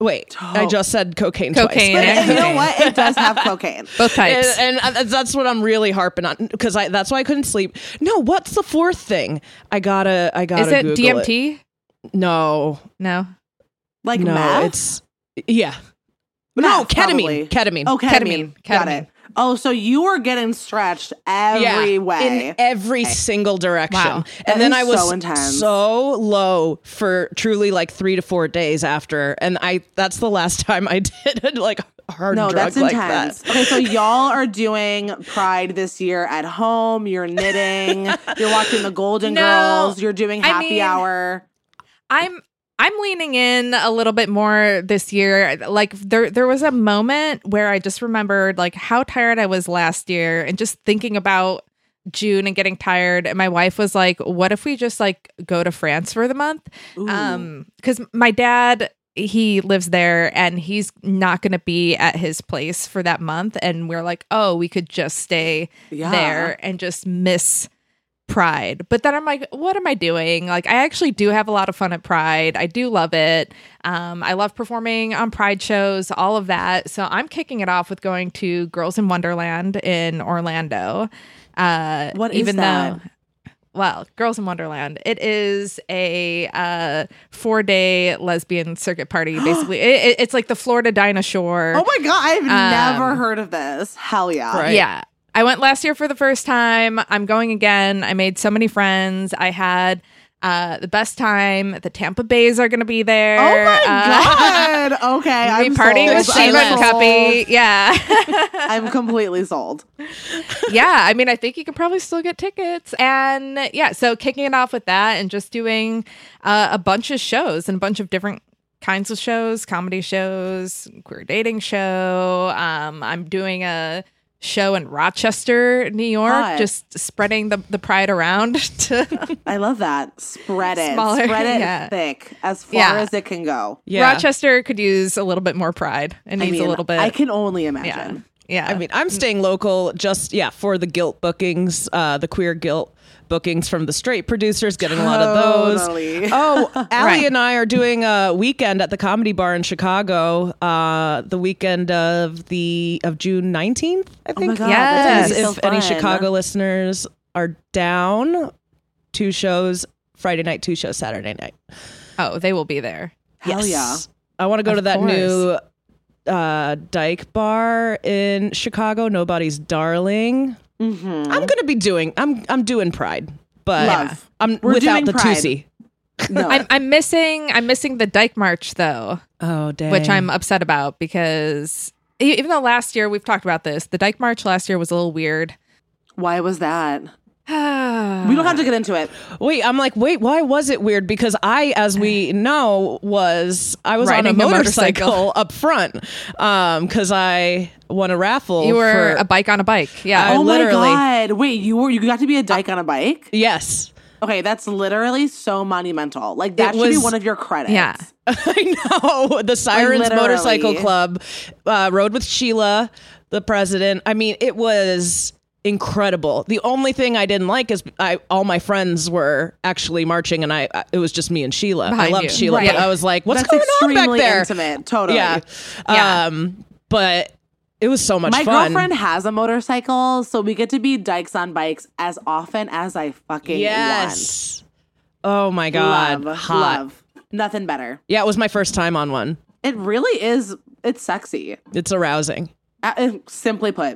Wait, I just said cocaine, Cocaine twice. and You know what? It does have cocaine. Both types. And, and that's what I'm really harping on because I that's why I couldn't sleep. No, what's the fourth thing? I gotta, I gotta. Is it Google D M T? It. No, No. Like no, meth? it's yeah. No, Meth, ketamine. probably. Ketamine. Oh, ketamine. Ketamine. Got Ketamine. it. Oh, so you were getting stretched every yeah, way. in every single direction. Wow. That And then is I was so intense. so low for truly like three to four days after, and I that's the last time I did like a hard No, drug that's like intense. that. Okay, so y'all are doing Pride this year at home. You're knitting. You're watching the Golden No, Girls. You're doing I happy mean- hour. I'm I'm leaning in a little bit more this year. Like there there was a moment where I just remembered like how tired I was last year and just thinking about June and getting tired. And my wife was like, what if we just like go to France for the month? Ooh. Um, because my dad, he lives there and he's not going to be at his place for that month. And we're like, oh, we could just stay Yeah. there and just miss Pride. But then I'm like, what am I doing? Like, I actually do have a lot of fun at Pride. I do love it. Um, I love performing on Pride shows, all of that. So I'm kicking it off with going to Girls in Wonderland in Orlando. Uh, What is even that? though, well, Girls in Wonderland. It is a uh, four-day lesbian circuit party. Basically, it, it- it's like the Florida Dinah Shore. Oh my God, I've Um, never heard of this. Hell yeah. Right. Yeah. I went last year for the first time. I'm going again. I made so many friends. I had uh, the best time. The Tampa Bays are going to be there. Oh my Uh, God. Okay. I'll be I'm partying sold. with I'm Sheila and sold. Cuppy. Yeah. I'm completely sold. Yeah. I mean, I think you can probably still get tickets. And yeah, so kicking it off with that and just doing uh, a bunch of shows and a bunch of different kinds of shows, comedy shows, queer dating show. Um, I'm doing a show in Rochester, New York, Hot. just spreading the, the pride around to I love that. Spread it. Smaller, Spread it yeah. thick as far Yeah. as it can go. Yeah. Rochester could use a little bit more pride. It I needs mean, a little bit. I can only yeah. imagine. Yeah. I mean, I'm staying local just, yeah, for the guilt bookings, uh, the queer guilt bookings from the straight producers, getting a lot of those. Totally. Oh, Allie Right. and I are doing a weekend at the Comedy Bar in Chicago, uh, the weekend of the of June nineteenth, I Oh my think. God. Yes. That's If gonna be so any fun. Chicago listeners are down, two shows, Friday night, two shows, Saturday night. oh, they will be there. Hell Yes. I want to go Of to that course. new uh, Dyke Bar in Chicago, Nobody's Darling. Mm-hmm. I'm gonna be doing. I'm I'm doing Pride, but Love. I'm We're without doing the Pride. Tusi. No. I'm I'm missing I'm missing the Dyke March though, Oh, dang. which I'm upset about because e- even though last year we've talked about this, the Dyke March last year was a little weird. Why was that? we We don't have to get into it. Wait, I'm like, wait, why was it weird? Because I, as we know, was I was Riding on a a motorcycle, motorcycle. up front, um, because I won a raffle. You were for, a bike on a bike. Yeah. I Oh literally- my God. Wait, you were you got to be a dyke on a bike? yes. Okay, that's literally so monumental. Like that should be was- one of your credits. Yeah. I know the Sirens literally. Motorcycle Club uh, rode with Sheila, the president. I mean, it was incredible. The only thing I didn't like is I all my friends were actually marching, and I, I it was just me and Sheila. Behind I loved you. Sheila, Right. but I was like, "What's That's going on back extremely there?" intimate. Totally. Yeah, Yeah. um, but it was so much My fun. girlfriend has a motorcycle, so we get to be dykes on bikes as often as I fucking yes. Oh my want. god, Love, hot. love. Nothing better. Yeah, it was my first time on one. It really is. It's sexy. It's arousing. Uh, uh, simply put.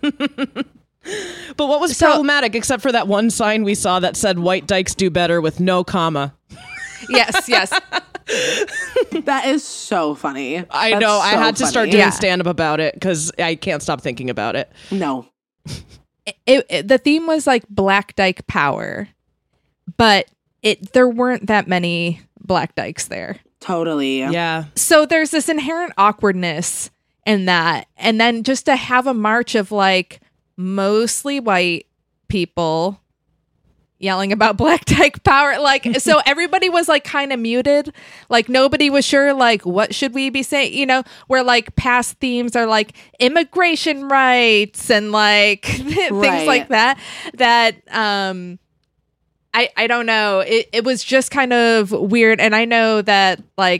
But what was So- problematic, except for that one sign we saw that said "White dykes do better" with no comma? yes. Yes. That is so funny. I That's know. I so had to start funny. doing Yeah. stand up about it because I can't stop thinking about it. No. It, it- the theme was like Black Dyke power, but it there weren't that many Black Dykes there. Totally. Yeah. So there's this inherent awkwardness in that. And then just to have a march of like mostly white people yelling about Black Dyke power, like, so everybody was like kind of muted. Like nobody was sure, like, what should we be saying? You know, where like past themes are like immigration rights and like things Right. like that, that, um, I, I don't know. It, it was just kind of weird. And I know that like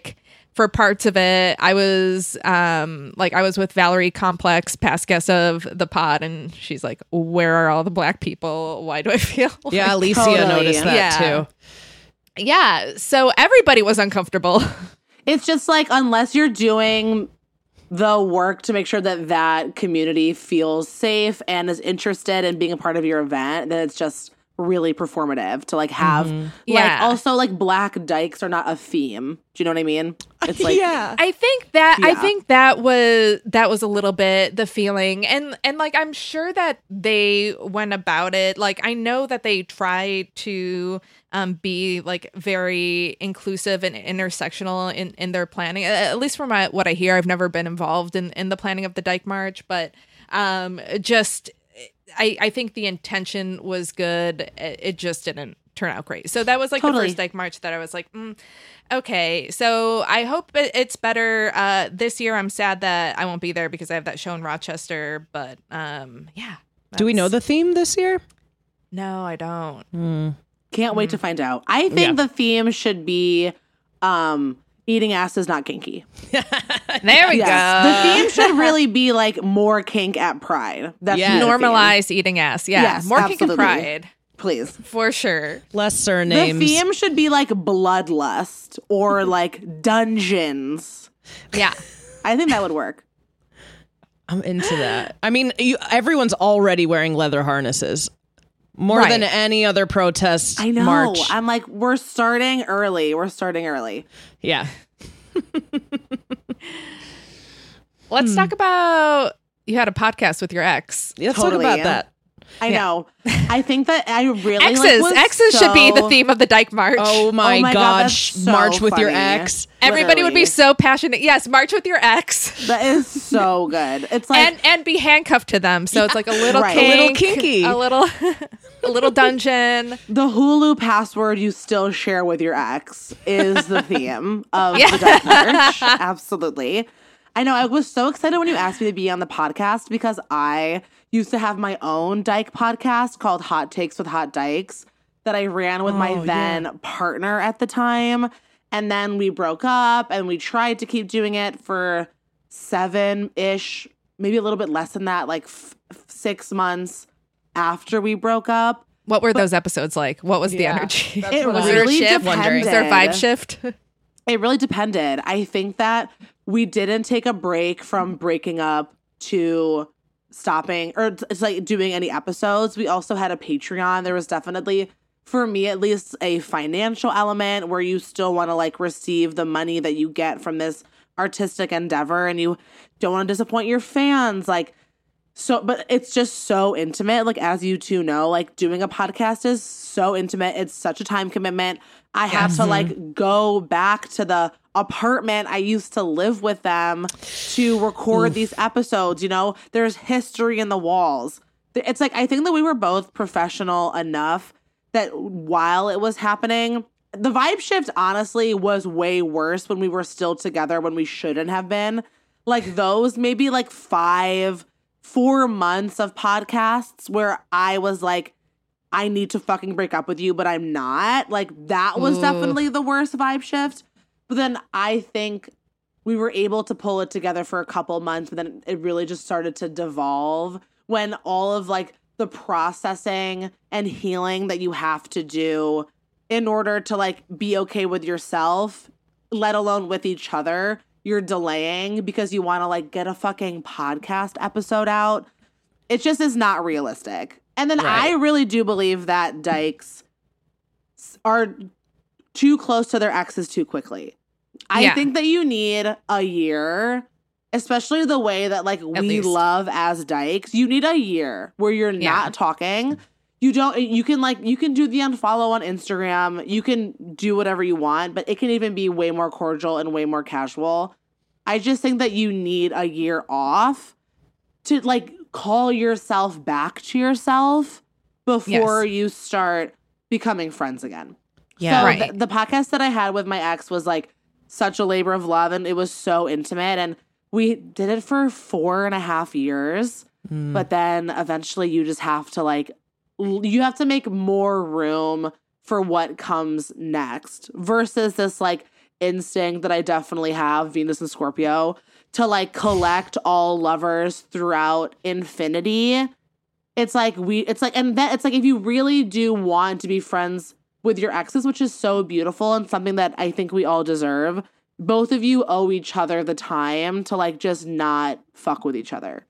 for parts of it. I was um like I was with Valerie Complex, past guest of the pod, and she's like, where are all the black people? Why do I feel like Yeah, Alicia Totally. noticed that Yeah. too. Yeah, so everybody was uncomfortable. It's just like, unless you're doing the work to make sure that that community feels safe and is interested in being a part of your event, then it's just really performative to like have Mm-hmm. like Yeah. also like black dykes are not a theme. Do you know what I mean? It's like yeah. I think that I Yeah. think that was that was a little bit the feeling, and and like I'm sure that they went about it. Like I know that they tried to um, be like very inclusive and intersectional in, in their planning. At least from my, what I hear, I've never been involved in, in the planning of the Dyke March, but um, just I I think the intention was good. It, it just didn't turn out great. So that was like Totally. the first Dyke March that I was like, mm, okay. So I hope it, it's better uh, this year. I'm sad that I won't be there because I have that show in Rochester. But um, yeah. Do we know that's- the theme this year? No, I don't. can't wait to find out. I think Yeah. the theme should be um eating ass is not kinky. There we Yes. go. The theme should really be like more kink at Pride. That's Yes. the theme. Normalize eating ass. Yeah. Yes, More kink and absolutely. pride. Please. For sure. Less The surnames. theme should be like bloodlust or like dungeons. Yeah. I think that would work. I'm into that. I mean, you, everyone's already wearing leather harnesses. More Right. than any other protest I know. march. I'm like, we're starting early. We're starting early. yeah. Let's talk about you had a podcast with your ex. Let's Totally. talk about that. I know. I think that I really Exes. like, was Exes should be the so- theme of the Dyke March. Oh my, my God, God. that's sh- so March with your funny. ex. Everybody would be Literally. so passionate. Yes, march with your ex. That is so good. It's like and and be handcuffed to them. So it's like a little Right. A little kink, kinky. a little a little dungeon. the Hulu password you still share with your ex is the theme of Yeah. the Dyke March. Absolutely. I know. I was so excited when you asked me to be on the podcast because I used to have my own Dyke podcast called Hot Takes with Hot Dykes that I ran with my then partner at the time. And then we broke up and we tried to keep doing it for seven-ish, maybe a little bit less than that, like f- six months after we broke up. What were those episodes like? What was the Yeah, energy? that's It what was I there a really shift? depended. Was there a vibe shift? It really depended. I think that we didn't take a break from breaking up to stopping or t- it's like doing any episodes. We also had a Patreon. There was definitely, for me at least, a financial element where you still want to like receive the money that you get from this artistic endeavor and you don't want to disappoint your fans. Like, so, but it's just so intimate. Like, as you two know, like doing a podcast is so intimate. It's such a time commitment. I had to like go back to the apartment I used to live with them to record these episodes. You know, there's history in the walls. It's like, I think that we were both professional enough that while it was happening, the vibe shift honestly was way worse when we were still together when we shouldn't have been. Like those maybe like five, four months of podcasts where I was like, I need to fucking break up with you, but I'm not. Like that was Ooh. definitely the worst vibe shift. But then I think we were able to pull it together for a couple months, but then it really just started to devolve when all of like the processing and healing that you have to do in order to like be okay with yourself, let alone with each other, you're delaying because you want to like get a fucking podcast episode out. It just is not realistic. And then I really do believe that dykes are too close to their exes too quickly. I Yeah. think that you need a year, especially the way that like we least. love as dykes. You need a year where you're Yeah. not talking. You don't, you can like, you can do the unfollow on Instagram. You can do whatever you want, but it can even be way more cordial and way more casual. I just think that you need a year off to like call yourself back to yourself before Yes. you start becoming friends again. Yeah. So Right. th- the podcast that I had with my ex was like such a labor of love and it was so intimate. And we did it for four and a half years. But then eventually you just have to like, l- you have to make more room for what comes next versus this like instinct that I definitely have, Venus and Scorpio, to like collect all lovers throughout infinity. It's like we, it's like, and that it's like if you really do want to be friends with your exes, which is so beautiful and something that I think we all deserve, both of you owe each other the time to like just not fuck with each other.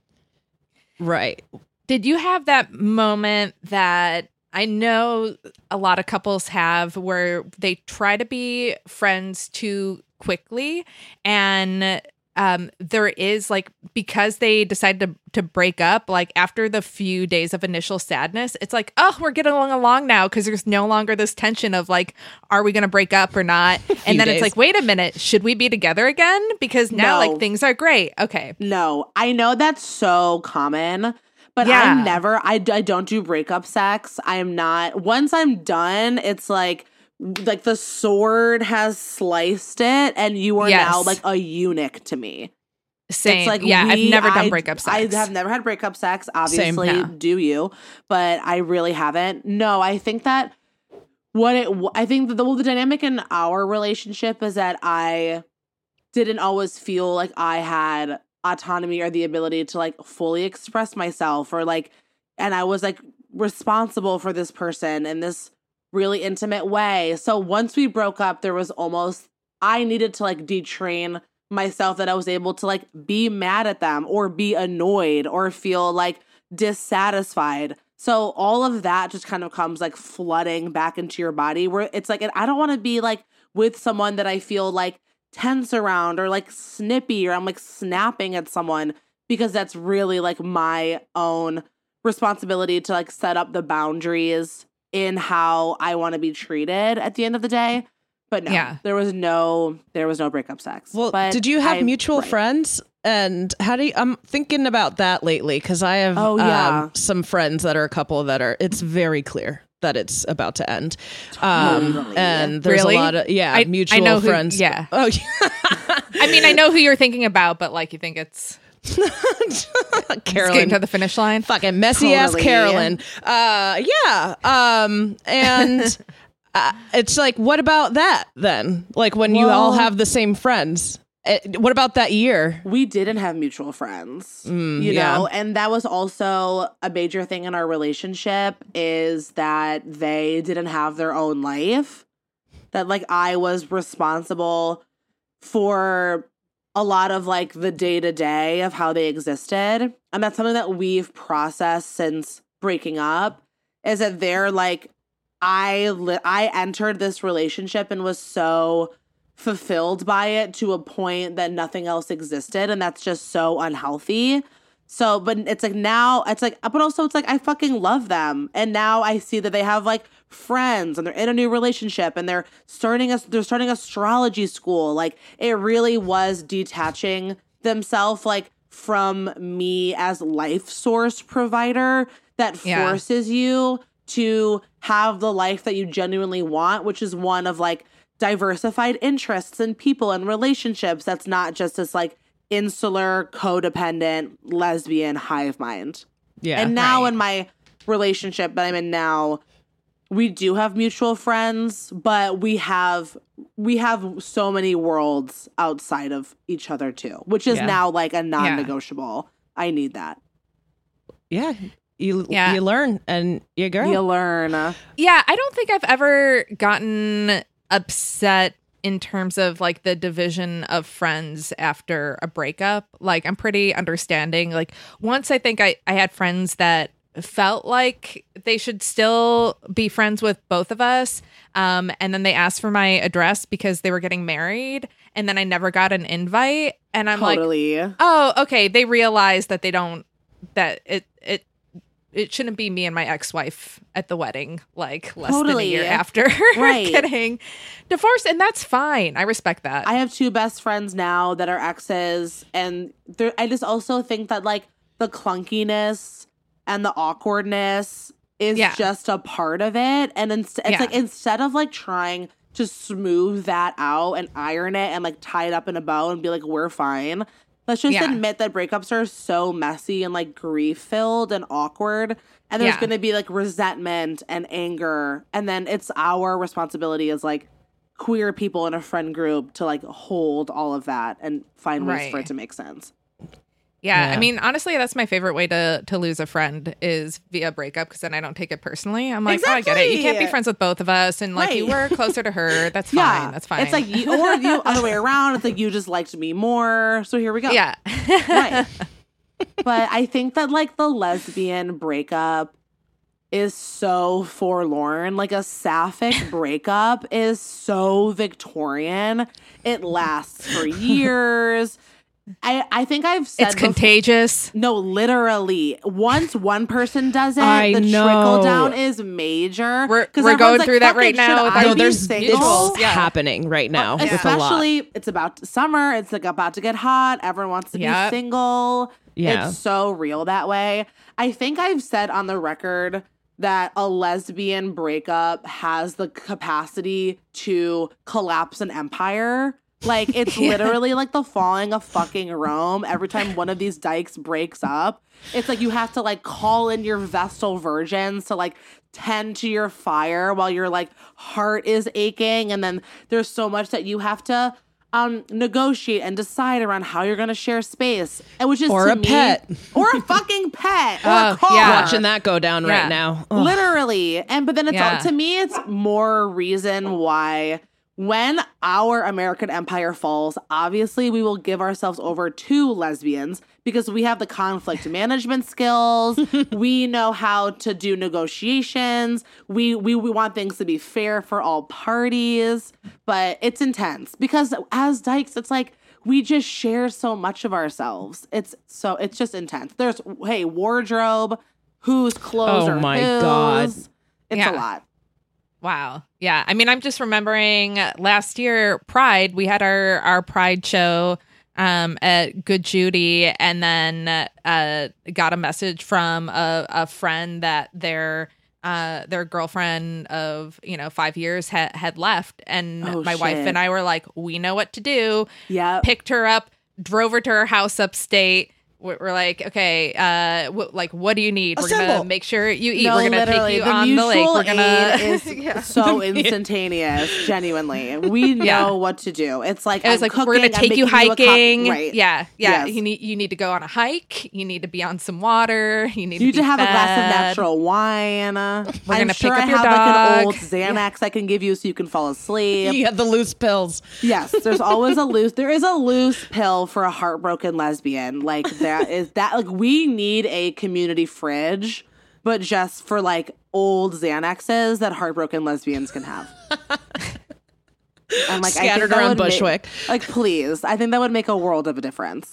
Right. Did you have that moment that I know a lot of couples have where they try to be friends too quickly, and um, there is like, because they decided to, to break up, like after the few days of initial sadness, it's like, oh, we're getting along along now because there's no longer this tension of like, are we going to break up or not? And then days. It's like, wait a minute, should we be together again? Because now no. like things are great. Okay. No, I know that's so common. But yeah. I'm never, I, I don't do breakup sex. I'm not, once I'm done, it's like, like the sword has sliced it and you are yes. now like a eunuch to me. Same. It's like yeah, we, I've never done I, breakup sex. I have never had breakup sex. Obviously, Same, yeah. do you? But I really haven't. No, I think that what it, I think that the, well, the dynamic in our relationship is that I didn't always feel like I had autonomy or the ability to like fully express myself or like, and I was like responsible for this person in this really intimate way. So once we broke up, there was almost, I needed to like detrain myself that I was able to like be mad at them or be annoyed or feel like dissatisfied. So all of that just kind of comes like flooding back into your body where it's like, I don't want to be like with someone that I feel like tense around or like snippy or I'm like snapping at someone, because that's really like my own responsibility to like set up the boundaries in how I want to be treated at the end of the day. But no, yeah. there was no, there was no breakup sex. Well, but did you have I, mutual right. friends? And how do you, I'm thinking about that lately because I have oh, yeah. um, some friends that are a couple that are, it's very clear that it's about to end. Um, Totally. and there's Really? a lot of, yeah, I, mutual I know who, friends. Yeah. Oh, yeah. I mean, I know who you're thinking about, but like you think it's Carolyn. getting to the finish line. Fucking messy ass Totally. Carolyn. Uh, yeah. Um, and uh, it's like, what about that then? Like when you all Well- have the same friends. Uh, what about that year? We didn't have mutual friends, Mm, you yeah. know, and that was also a major thing in our relationship is that they didn't have their own life, that like I was responsible for a lot of like the day to day of how they existed. And that's something that we've processed since breaking up is that they're like, I, li- I entered this relationship and was so fulfilled by it to a point that nothing else existed, and that's just so unhealthy. So, but it's like now it's like, but also it's like I fucking love them, and now I see that they have like friends and they're in a new relationship and they're starting us they're starting astrology school. Like it really was detaching themselves like from me as life source provider that Yeah. forces you to have the life that you genuinely want, which is one of like diversified interests and people and relationships. That's not just this like insular, codependent, lesbian hive mind. Yeah. And now right. in my relationship that I'm in now, we do have mutual friends, but we have we have so many worlds outside of each other too, which is Yeah. now like a non-negotiable. I need that. yeah. You, Yeah. you learn and you grow. You learn. Yeah, I don't think I've ever gotten upset in terms of like the division of friends after a breakup. Like I'm pretty understanding. Like once I think I, I had friends that felt like they should still be friends with both of us. Um, and then they asked for my address because they were getting married. And then I never got an invite. And I'm like, Totally. oh, okay. They realized that they don't, that it, it, it shouldn't be me and my ex-wife at the wedding, like less Totally. than a year after Right. getting divorced. And that's fine. I respect that. I have two best friends now that are exes, and they're- I just also think that like the clunkiness and the awkwardness is Yeah. just a part of it. And it's, it's Yeah. like instead of like trying to smooth that out and iron it and like tie it up in a bow and be like, we're fine. Let's just Yeah. admit that breakups are so messy and like grief filled and awkward. And there's Yeah. going to be like resentment and anger. And then it's our responsibility as like queer people in a friend group to like hold all of that and find ways Right. for it to make sense. Yeah, Yeah. I mean, honestly, that's my favorite way to to lose a friend is via breakup because then I don't take it personally. I'm like, oh, I get it. You can't be Exactly. friends with both of us, and like Right. you were closer to her. That's fine. Yeah, That's fine. It's like, you, or you other way around. It's like you just liked me more. So here we go. yeah, Right. But I think that like the lesbian breakup is so forlorn. Like a sapphic breakup is so Victorian. It lasts for years. I, I think I've said it's before- contagious. No, literally. Once one person does it, I the know. trickle down is major. We're- 'Cause we're everyone's going like, through that "Fuck right it, now should with I our No, be there's single?" it's Yeah. happening right now with a lot. Especially, it's about summer. It's like about to get hot. Everyone wants to Yep. be single. Yeah. It's so real that way. I think I've said on the record that a lesbian breakup has the capacity to collapse an empire. Like, it's literally like the falling of fucking Rome. Every time one of these dykes breaks up, it's like you have to like call in your Vestal virgins to like tend to your fire while your like heart is aching. And then there's so much that you have to um negotiate and decide around how you're gonna share space. And which is Or to a me- pet. or a fucking pet. Or Oh, a car. yeah. Watching that go down Yeah. right now. Ugh. Literally. And but then it's Yeah. all, to me, it's more reason why when our American empire falls, obviously we will give ourselves over to lesbians because we have the conflict management skills. We know how to do negotiations. We, we we want things to be fair for all parties, but it's intense because as dykes, it's like we just share so much of ourselves. It's so it's just intense. There's hey wardrobe, whose clothes Oh are my whose. God. It's Yeah. a lot. Wow. Yeah. I mean, I'm just remembering last year, Pride, we had our, our Pride show um, at Good Judy, and then uh, got a message from a, a friend that their uh, their girlfriend of, you know, five years ha- had left. And Oh, my wife shit. and I were like, we know what to do. Yeah. Picked her up, drove her to her house upstate. We're we're like, okay, uh, w- like, what do you need? We're Assemble. gonna make sure you eat. No, We're gonna literally, take you the on the lake. mutual We're gonna. aid is so instantaneous. Genuinely, we know Yeah. what to do. It's like It was I'm like cooking, we're gonna I'm take you making a cup- hiking. right? Yeah, yeah. Yes. You need you need to go on a hike. You need to be on some water. You need You need to, to be have a glass of fed. natural wine. I'm gonna sure pick I up your have like an dog. old Xanax I can give you so you can fall asleep. You had the loose pills. Yes, there's always a loose. There is a loose pill for a heartbroken lesbian. Like that is that. Like we need a community fridge, but just for like old Xanaxes that heartbroken lesbians can have. I'm like I think Scattered that around would make- Bushwick. like please, I think that would make a world of a difference.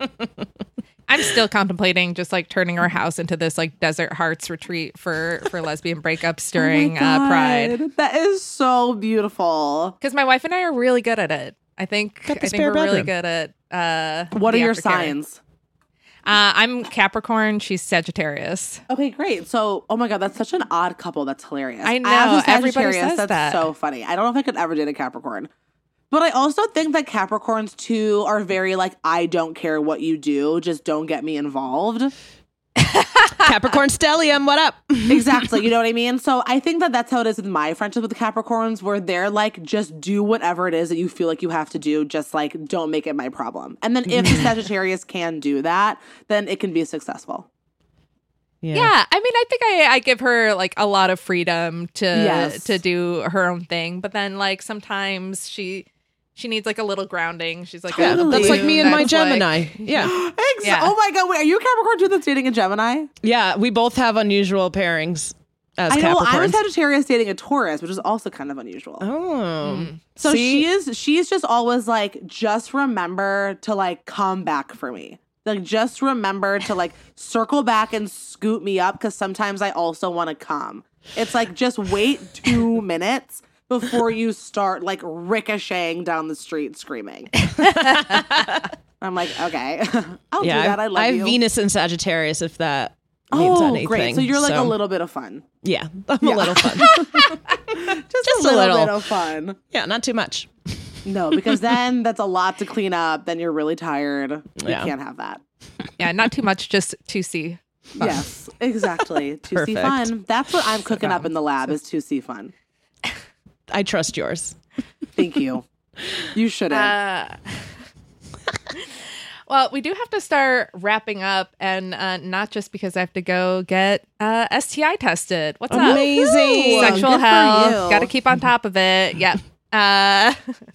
I'm still contemplating just like turning our house into this like Desert Hearts retreat for for lesbian breakups during Oh my uh, Pride. God, that is so beautiful. Because my wife and I are really good at it. I think Got the I think spare we're really bedroom. good at. Uh, What the are your aftercare. signs? Uh, I'm Capricorn. She's Sagittarius. Okay, great. So, oh my God, that's such an odd couple. That's hilarious. I know, As a everybody Sagittarius, says that's that. so funny. I don't know if I could ever date a Capricorn. But I also think that Capricorns too are very like, I don't care what you do, just don't get me involved. Capricorn stellium, what up? Exactly. You know what I mean? So I think that that's how it is with my friendship with the Capricorns, where they're like, just do whatever it is that you feel like you have to do. Just like, don't make it my problem. And then if the Sagittarius can do that, then it can be successful. Yeah. I mean, I think I, I give her like a lot of freedom to Yes. to do her own thing, but then like sometimes she she needs like a little grounding. She's like, Yeah, a that's like me and my that's, like- Gemini. Yeah. Ex- Yeah. Oh my God. Wait, are you a Capricorn too that's dating a Gemini? Yeah, we both have unusual pairings as I know. I'm a Capricorns. Sagittarius dating a Taurus, which is also kind of unusual. Oh. So See? she is, she's just always like, just remember to like come back for me. Like, just remember to like circle back and scoop me up because sometimes I also want to come. It's like, just wait two minutes before you start like ricocheting down the street screaming. I'm like, okay, I'll Yeah, do that. I love I have you. Venus and Sagittarius, if that means oh, anything. great. So you're like a little bit of fun. Yeah, I'm a little fun. Just, Just a a little, little. bit of fun. Yeah, not too much. No, because then that's a lot to clean up. Then you're really tired. You Yeah. can't have that. Yeah, not too much, just to see. Yes, exactly. To see Perfect. fun. That's what I'm cooking up in the lab is to see fun. I trust yours. Thank you. You shouldn't. Uh, well, we do have to start wrapping up, and uh, not just because I have to go get uh, S T I tested. What's up? Amazing. Sexual Good for health. you. Got to keep on top of it. Yep. Uh,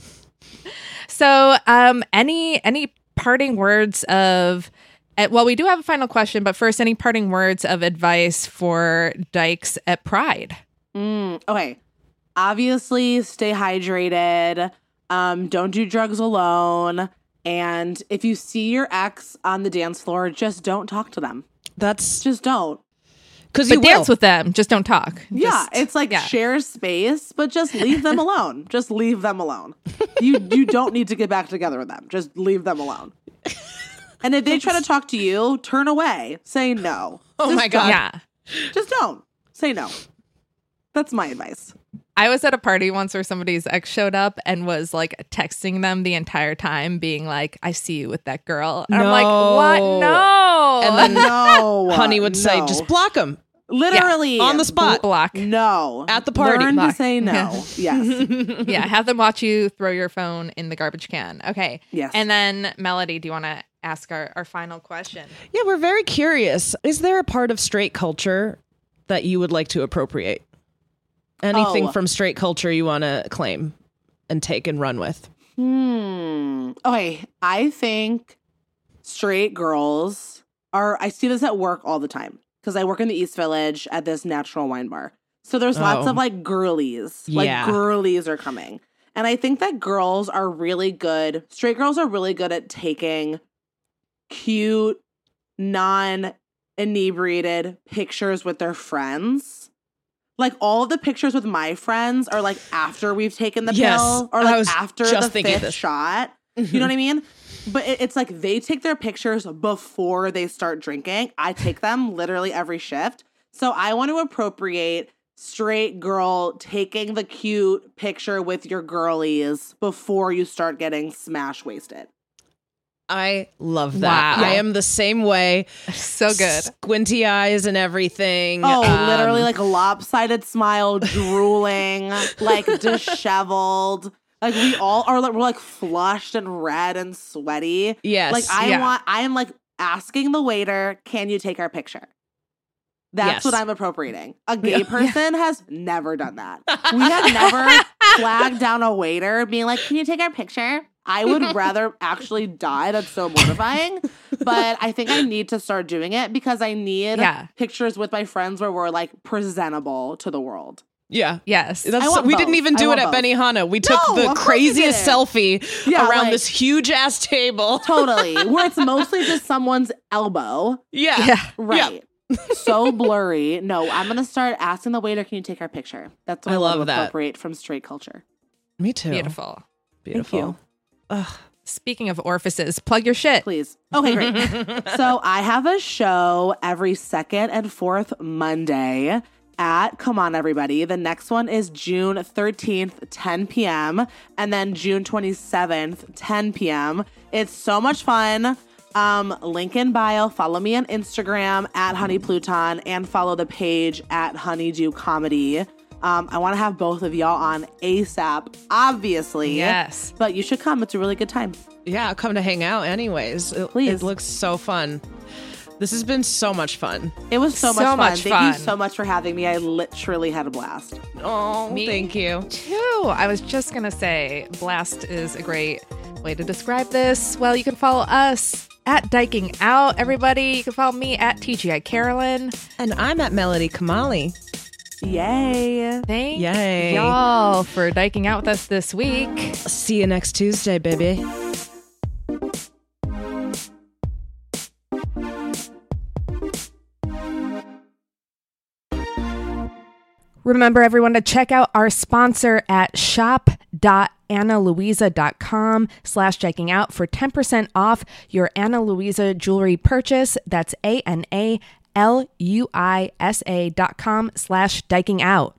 so, um, any any parting words of? Uh, well, we do have a final question, but first, any parting words of advice for dykes at Pride? Mm, okay. Obviously, stay hydrated. Um, don't do drugs alone. And if you see your ex on the dance floor, just don't talk to them. That's Just don't. because But you dance will. with them. Just don't talk. Yeah, Just- it's like yeah. share space, but just leave them alone. Just leave them alone. You you don't need to get back together with them. Just leave them alone. And if they try to talk to you, turn away. Say no. Oh Just my God. don't. Yeah. Just don't. Say no. That's my advice. I was at a party once where somebody's ex showed up and was like texting them the entire time, being like, I see you with that girl. And I'm like, what? No. No. And then No. Honey would say, no. just block him Literally. on the spot. block. No. At the party. Learn to Block. say no. Yes. Yeah, have them watch you throw your phone in the garbage can. Okay. Yes. And then, Melody, do you want to ask our, our final question? Yeah, we're very curious. Is there a part of straight culture that you would like to appropriate? Anything Oh. from straight culture you want to claim and take and run with? Hmm. Okay. I think straight girls are, I see this at work all the time because I work in the East Village at this natural wine bar. So there's lots Oh. of like girlies. Yeah. Like girlies are coming. And I think that girls are really good, straight girls are really good at taking cute, non inebriated pictures with their friends. Like all of the pictures with my friends are like after we've taken the Yes, pill or I like was after just the thinking fifth this. shot. You know what I mean? But it, it's like they take their pictures before they start drinking. I take them literally every shift. So I want to appropriate straight girl taking the cute picture with your girlies before you start getting smash wasted. I love that. Wow. I am the same way. So good. Squinty eyes and everything. Oh, Um, literally like a lopsided smile, drooling, like disheveled. Like we all are like, we're like flushed and red and sweaty. Yes. Like I Yeah. want, I am like asking the waiter, can you take our picture? That's Yes. what I'm appropriating. A gay person has never done that. We have never flagged down a waiter being like, can you take our picture? I would rather actually die. That's so mortifying. But I think I need to start doing it because I need Yeah. pictures with my friends where we're like presentable to the world. Yeah. Yes. That's, I want we both. didn't even I do it want at both. Benihana. We took No, the of course you craziest didn't. selfie Yeah, around like- this huge ass table. Totally. Where it's mostly just someone's elbow. Yeah. Yeah. Right. So blurry. No, I'm going to start asking the waiter, can you take our picture? That's what I I, want love to that. appropriate from straight culture. Me too. Beautiful. Beautiful. you. Ugh. Speaking of orifices, plug your shit. Please. Okay, great. So I have a show every second and fourth Monday at Come On Everybody. The next one is June thirteenth, ten p.m. and then June twenty-seventh, ten p.m. It's so much fun. Um, link in bio. Follow me on Instagram at Honey Pluton and follow the page at Honeydew Comedy. Um, I want to have both of y'all on ASAP, obviously. Yes. But you should come. It's a really good time. Yeah, come to hang out anyways. It, Please. It looks so fun. This has been so much fun. It was so, So much fun. much Thank fun. you so much for having me. I literally had a blast. Oh, Me thank you. Too. I was just going to say, blast is a great way to describe this. Well, you can follow us at Dyking Out, everybody. You can follow me at T G I Carolyn. And I'm at Melody Kamali. Yay. Thank Yay. y'all for Dyking Out with us this week. See you next Tuesday, baby. Remember, everyone, to check out our sponsor at shop.analuisa.com slash checking out for ten percent off your Ana Luisa jewelry purchase. That's A-N-A-L-U-I-S-A dot com slash diking out.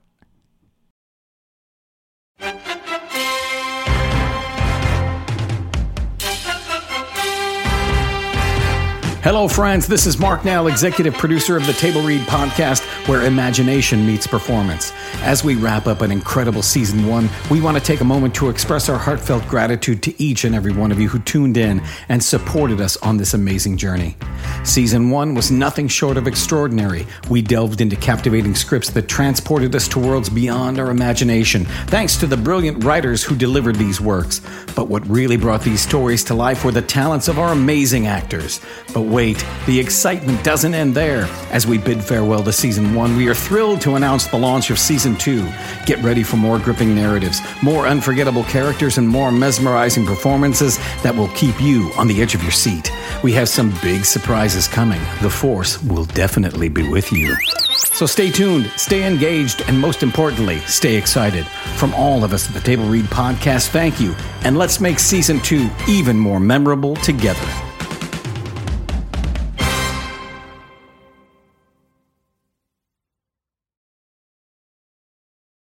Hello, friends. This is Mark Nell, executive producer of the Table Read podcast, where imagination meets performance. As we wrap up an incredible season one, we want to take a moment to express our heartfelt gratitude to each and every one of you who tuned in and supported us on this amazing journey. Season one was nothing short of extraordinary. We delved into captivating scripts that transported us to worlds beyond our imagination, thanks to the brilliant writers who delivered these works. But what really brought these stories to life were the talents of our amazing actors. But wait, the excitement doesn't end there. As we bid farewell to season one, we are thrilled to announce the launch of season two. Get ready for more gripping narratives, more unforgettable characters, and more mesmerizing performances that will keep you on the edge of your seat. We have some big surprises coming. The Force will definitely be with you. So stay tuned, stay engaged, and most importantly, stay excited. From all of us at the Table Read podcast, thank you. And let's make season two even more memorable together.